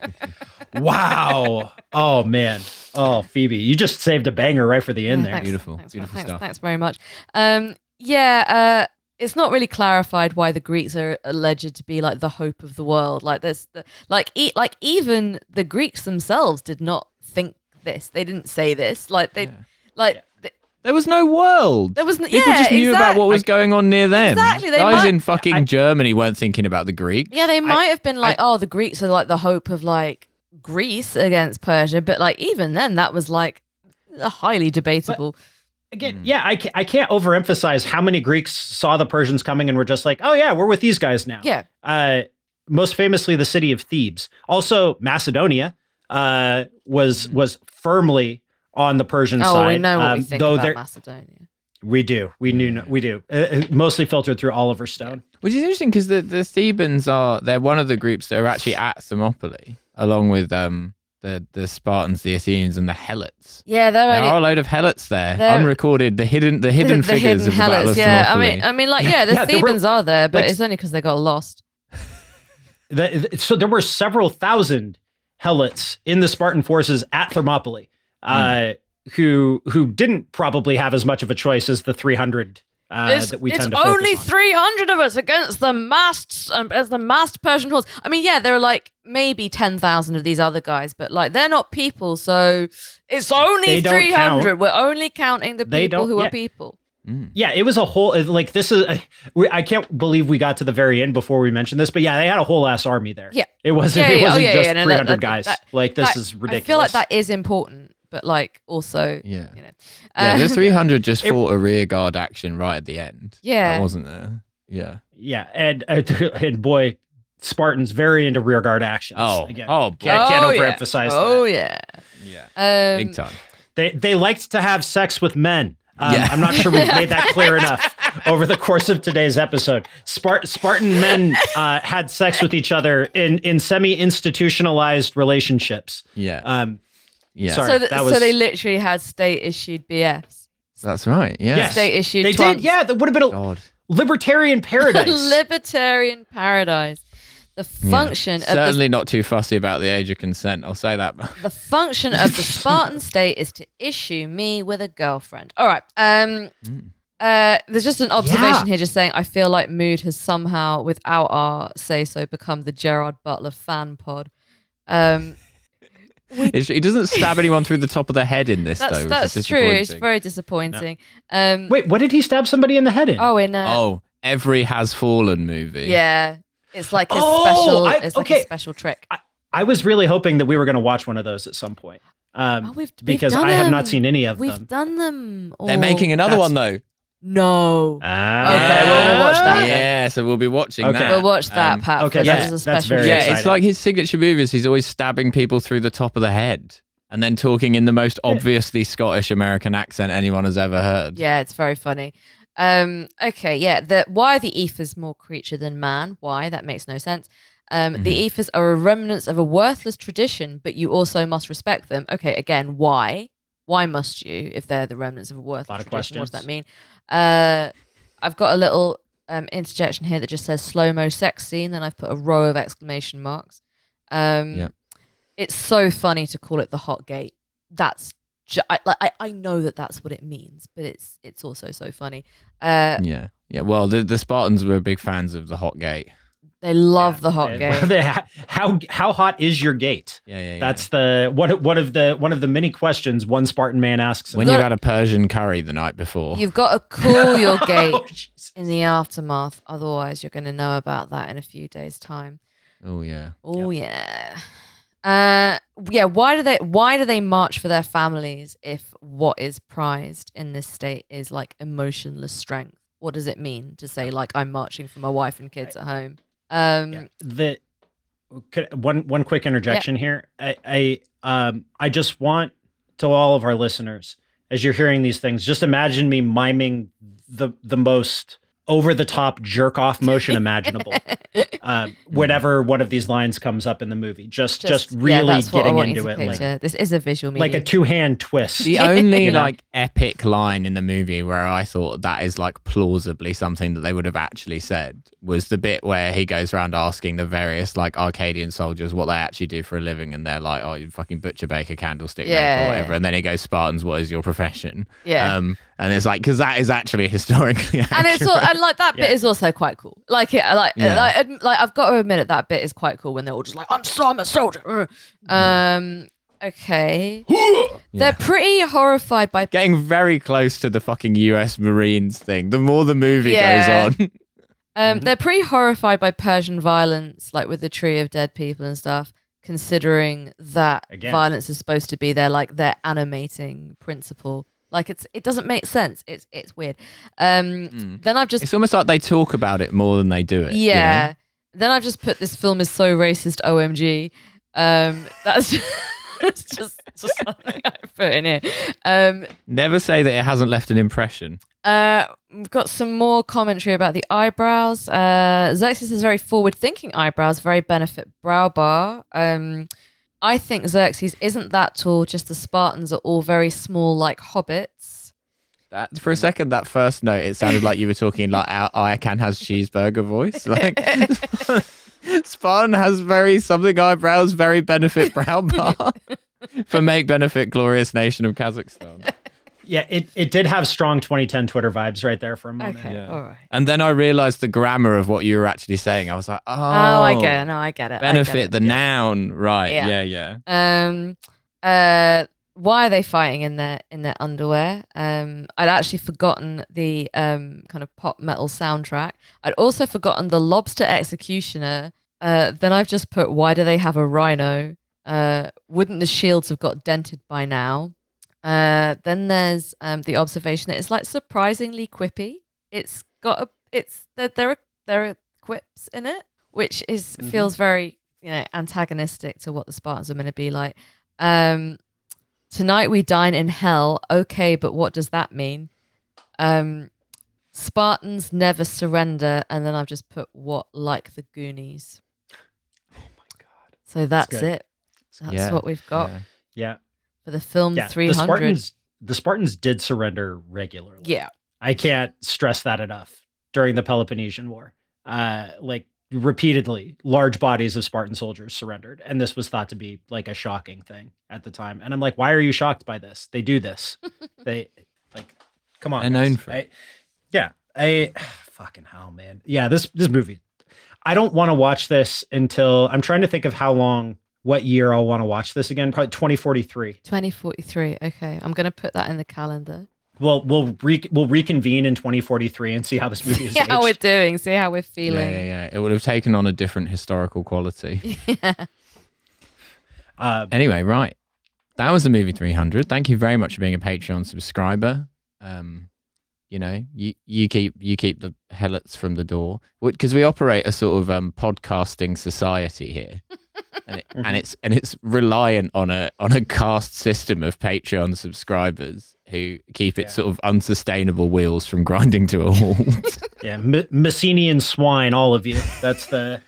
Wow. Oh man. Oh, Phoebe, you just saved a banger right for the end yeah, there. thanks, Beautiful, thanks, beautiful thanks, stuff. Thanks very much. Um, yeah. Uh, it's not really clarified why the Greeks are alleged to be like the hope of the world. Like this, the, like e- like even the Greeks themselves did not think this. They didn't say this. Like they, Yeah. like th- There was no world. there was n- People yeah, just knew about exact- what was going on near them. Exactly, they Guys might- in fucking I- Germany weren't thinking about the Greeks. Yeah, they might have been like, oh, the Greeks are like the hope of like Greece against Persia, but like even then, that was like a highly debatable. Again, Mm. yeah, I, ca- I can't overemphasize how many Greeks saw the Persians coming and were just like, oh, yeah, we're with these guys now. Yeah, Uh, most famously, the city of Thebes. Also, Macedonia uh, was Mm. was firmly on the Persian oh, side. we know what we um, think though about there- Macedonia. We do. We knew. Yeah. We do. Uh, uh, mostly filtered through Oliver Stone. Which is interesting because the, the Thebans are they're one of the groups that are actually at Thermopylae, along with um the, the Spartans, the Athenians, and the Helots. Yeah, they're There only are a load of Helots there, They're- unrecorded, the hidden the hidden the figures hidden of the Battle Helots. of Yeah, I Thermopylae. mean, I mean, like, yeah, the Yeah, there were, Thebans are there, but like, it's only because they got lost. The, the- so there were several thousand Helots in the Spartan forces at Thermopylae, uh, who who didn't probably have as much of a choice as the three hundred uh, it's that we it's tend to focus only on. three hundred of us against the massed, um, as the massed Persian horse. I mean, yeah, there are like maybe ten thousand of these other guys, but like they're not people, so it's only They don't three hundred. count. We're only counting the They people don't- who yeah. are people. Mm. Yeah, it was a whole like this is. We, I can't believe we got to the very end before we mentioned this, but yeah, they had a whole ass army there. Yeah. it wasn't. Yeah, it yeah, oh, wasn't yeah, just yeah, no, three that- hundred that- guys. that- like this That- is ridiculous. I feel like that is important, but like also, Yeah. you know, Yeah, the uh, three hundred just it- fought a rear guard action right at the end. Yeah. That wasn't there. Yeah. Yeah, and uh, and boy, Spartans very into rear guard actions. Oh, Again, oh, boy. can't, can't Oh, yeah. overemphasize oh that. yeah, Yeah. um, Big time. They they liked to have sex with men. Um, Yeah. I'm not sure we've made that clear enough over the course of today's episode. Spart- Spartan men uh, had sex with each other in in semi-institutionalized relationships. Yeah. Um, yeah. sorry. so, th- that so was- they literally had state issued B Fs. That's right. Yeah. Yes. State issued. they twats. did. Yeah, that would have been a God. libertarian paradise. Libertarian paradise. The Yeah. function of the, Certainly not too fussy about the age of consent. I'll say that. the function of the Spartan state is to issue me with a girlfriend. All right. Um. Mm. Uh. There's just an observation Yeah. here, just saying. I feel like Mood has somehow, without our say so, become the Gerard Butler fan pod. Um. It's- He doesn't stab anyone through the top of the head in this, That's though. that's which is true. It's disappointing. very disappointing. Um. Wait, what did he stab somebody in the head in? Oh, in uh, Oh, every Has Fallen movie. yeah. It's like a Oh, special. I- it's like okay. a special trick. I was really hoping that we were going to watch one of those at some point. Um, Oh, we've, we've because done I have them. not seen any of We've them. done them. They're all. making another That's- one, though. No. Ah. Okay, well, we'll watch that then. Yeah, so we'll be watching Okay. that. We'll watch that, Um, Pat. okay, Okay, that's- that is a that's special. very yeah, exciting. it's like his signature movies. He's always stabbing people through the top of the head and then talking in the most obviously Scottish American accent anyone has ever heard. Yeah, it's very funny. Um, okay, yeah. The why are the Ethers more creature than man? Why? That makes no sense. Um, Mhm. The Ethers are a remnants of a worthless tradition, but you also must respect them. Okay, again, why? Why must you if they're the remnants of a worthless of tradition? What does that questions. mean? Uh, I've got a little um, interjection here that just says slow mo sex scene, then I've put a row of exclamation marks. Um, Yeah. It's so funny to call it the hot gate. That's ju- I, like I, I know that that's what it means, but it's it's also so funny. Uh, Yeah. Yeah. Well, the, the Spartans were big fans of the Hot Gate. they love Yeah. the hot Uh, gate. they ha- how how hot is your gate? Yeah, yeah, yeah. That's the one one of the one of the many questions one Spartan man asks. when Got you've it. had a Persian curry the night before. You've got to cool your gate Oh, jeez. in the aftermath, otherwise you're going to know about that in a few days' time. Oh yeah. Oh yeah. Uh yeah, why do they why do they march for their families if what is prized in this state is like emotionless strength? What does it mean to say like I'm marching for my wife and kids at home? Um Yeah. The could, one one quick interjection here. I, I um I just want to all of our listeners, as you're hearing these things, just imagine me miming the the most over the top jerk off motion imaginable. Uh, whenever one of these lines comes up in the movie, just just, yeah, really that's what I getting want you into to it, like, picture. This is a visual like a medium. two hand twist. The only You know? like epic line in the movie where I thought that is like plausibly something that they would have actually said was the bit where he goes around asking the various like Arcadian soldiers what they actually do for a living, and they're like, "Oh, you fucking butcher, baker, candlestick maker, Yeah. or whatever." And then he goes, "Spartans, what is your profession?" Yeah. Um, and it's like because that is actually historically accurate. And it's all, and like that bit Yeah. is also quite cool. Like it, like, Yeah. like, ad- like I've got to admit it, that bit is quite cool when they're all just like, "I'm so I'm a soldier." Um, okay, Yeah. they're pretty horrified by. Getting very close to the fucking U S Marines thing. The more the movie Yeah. goes on. Um, Mhm. they're pretty horrified by Persian violence, like with the tree of dead people and stuff. Considering that Again. violence is supposed to be their like their animating principle, like it's it doesn't make sense. It's it's weird. Um, Mm. then I've just It's almost like they talk about it more than they do it. you know? yeah. Then I've just put this film is so racist. O M G. Um, that's just, it's just just something I put in here. Um, Never say that it hasn't left an impression. Uh, we've got some more commentary about the eyebrows. Uh, Xerxes has very forward-thinking eyebrows, very benefit brow bar. Um, I think Xerxes isn't that tall. Just the Spartans are all very small, like hobbits. That for a second, that first note, it sounded like you were talking like our Iacan has cheeseburger voice. Like Spartan has very something eyebrows, very benefit brow bar for make benefit glorious nation of Kazakhstan. Yeah, it, it did have strong twenty ten Twitter vibes right there for a moment. Okay, Yeah. all right. And then I realized the grammar of what you were actually saying. I was like, oh, Oh, I get it. No, I get it. I get benefit it. the noun, right? Yeah. Yeah, yeah. Um, uh, why are they fighting in their in their underwear? Um, I'd actually forgotten the um kind of pop metal soundtrack. I'd also forgotten the lobster executioner. Uh, then I've just put why do they have a rhino? Uh, wouldn't the shields have got dented by now? Uh, then there's um the observation that it's like surprisingly quippy. It's got a it's there there are there are quips in it, which is Mhm. feels very you know antagonistic to what the Spartans are going to be like. Um, tonight we dine in hell. Okay, but what does that mean? Um, Spartans never surrender, and then I've just put what like the Goonies. Oh my god. So that's good. it. That's Yeah, what we've got yeah. Yeah. for the film Yeah. three The hundred. Spartans the Spartans did surrender regularly. Yeah. I can't stress that enough during the Peloponnesian War. Uh like repeatedly large bodies of Spartan soldiers surrendered, and this was thought to be like a shocking thing at the time. And I'm like, why are you shocked by this? They do this. They like come on. They're known guys. for I- it. yeah. I fucking hell, man. Yeah, this this movie. I don't want to watch this until I'm trying to think of how long, what year I'll want to watch this again. Probably twenty forty-three. twenty forty-three. Okay, I'm gonna put that in the calendar. We'll we'll re- we'll reconvene in twenty forty-three and see how this movie is. See how we're doing. See how we're Yeah, feeling. yeah, yeah. It would have taken on a different historical quality. Yeah. Uh, Anyway, right. That was the movie three hundred. Thank you very much for being a Patreon subscriber. Um, you know, you, you keep you keep the helots from the door because we operate a sort of um, podcasting society here, and, it, and it's and it's reliant on a on a caste system of Patreon subscribers who keep its Yeah. sort of unsustainable wheels from grinding to a halt. yeah, M- Messenian swine, all of you. That's the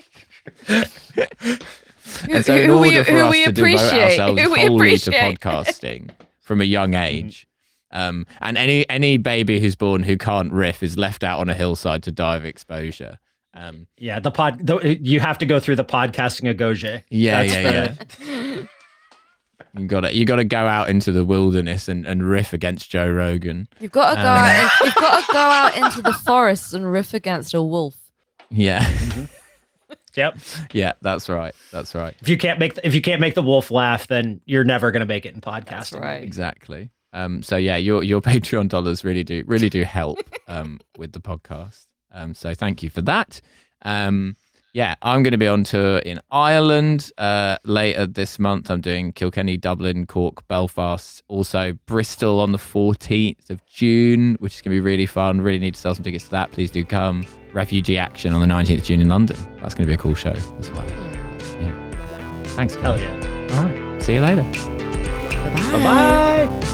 And so, in Who we- order for who us we to devote appreciate, ourselves who we wholly to appreciate. podcasting from a young age, um, and any any baby who's born who can't riff is left out on a hillside to die of exposure. Um, yeah the pod. The, you have to go through the podcasting agoge. yeah, That's yeah, the- yeah. You got to you got to go out into the wilderness and, and riff against Joe Rogan. You've got to go. Um, out, you've got to go out into the forests and riff against a wolf. Yeah, Yep. yeah, that's right, that's right, If you can't make the, if you can't make the wolf laugh, then you're never gonna make it in podcasting. That's right. exactly. Um, so yeah, your your Patreon dollars really do really do help um, with the podcast. Um, so thank you for that. Um, yeah, I'm going to be on tour in Ireland uh, later this month. I'm doing Kilkenny, Dublin, Cork, Belfast, also Bristol on the fourteenth of June, which is going to be really fun. Really need to sell some tickets to that. Please do come. Refugee Action on the nineteenth of June in London. That's going to be a cool show as well. Yeah. Thanks, Hell guys. yeah. All right. See you later. Bye-bye. Bye bye.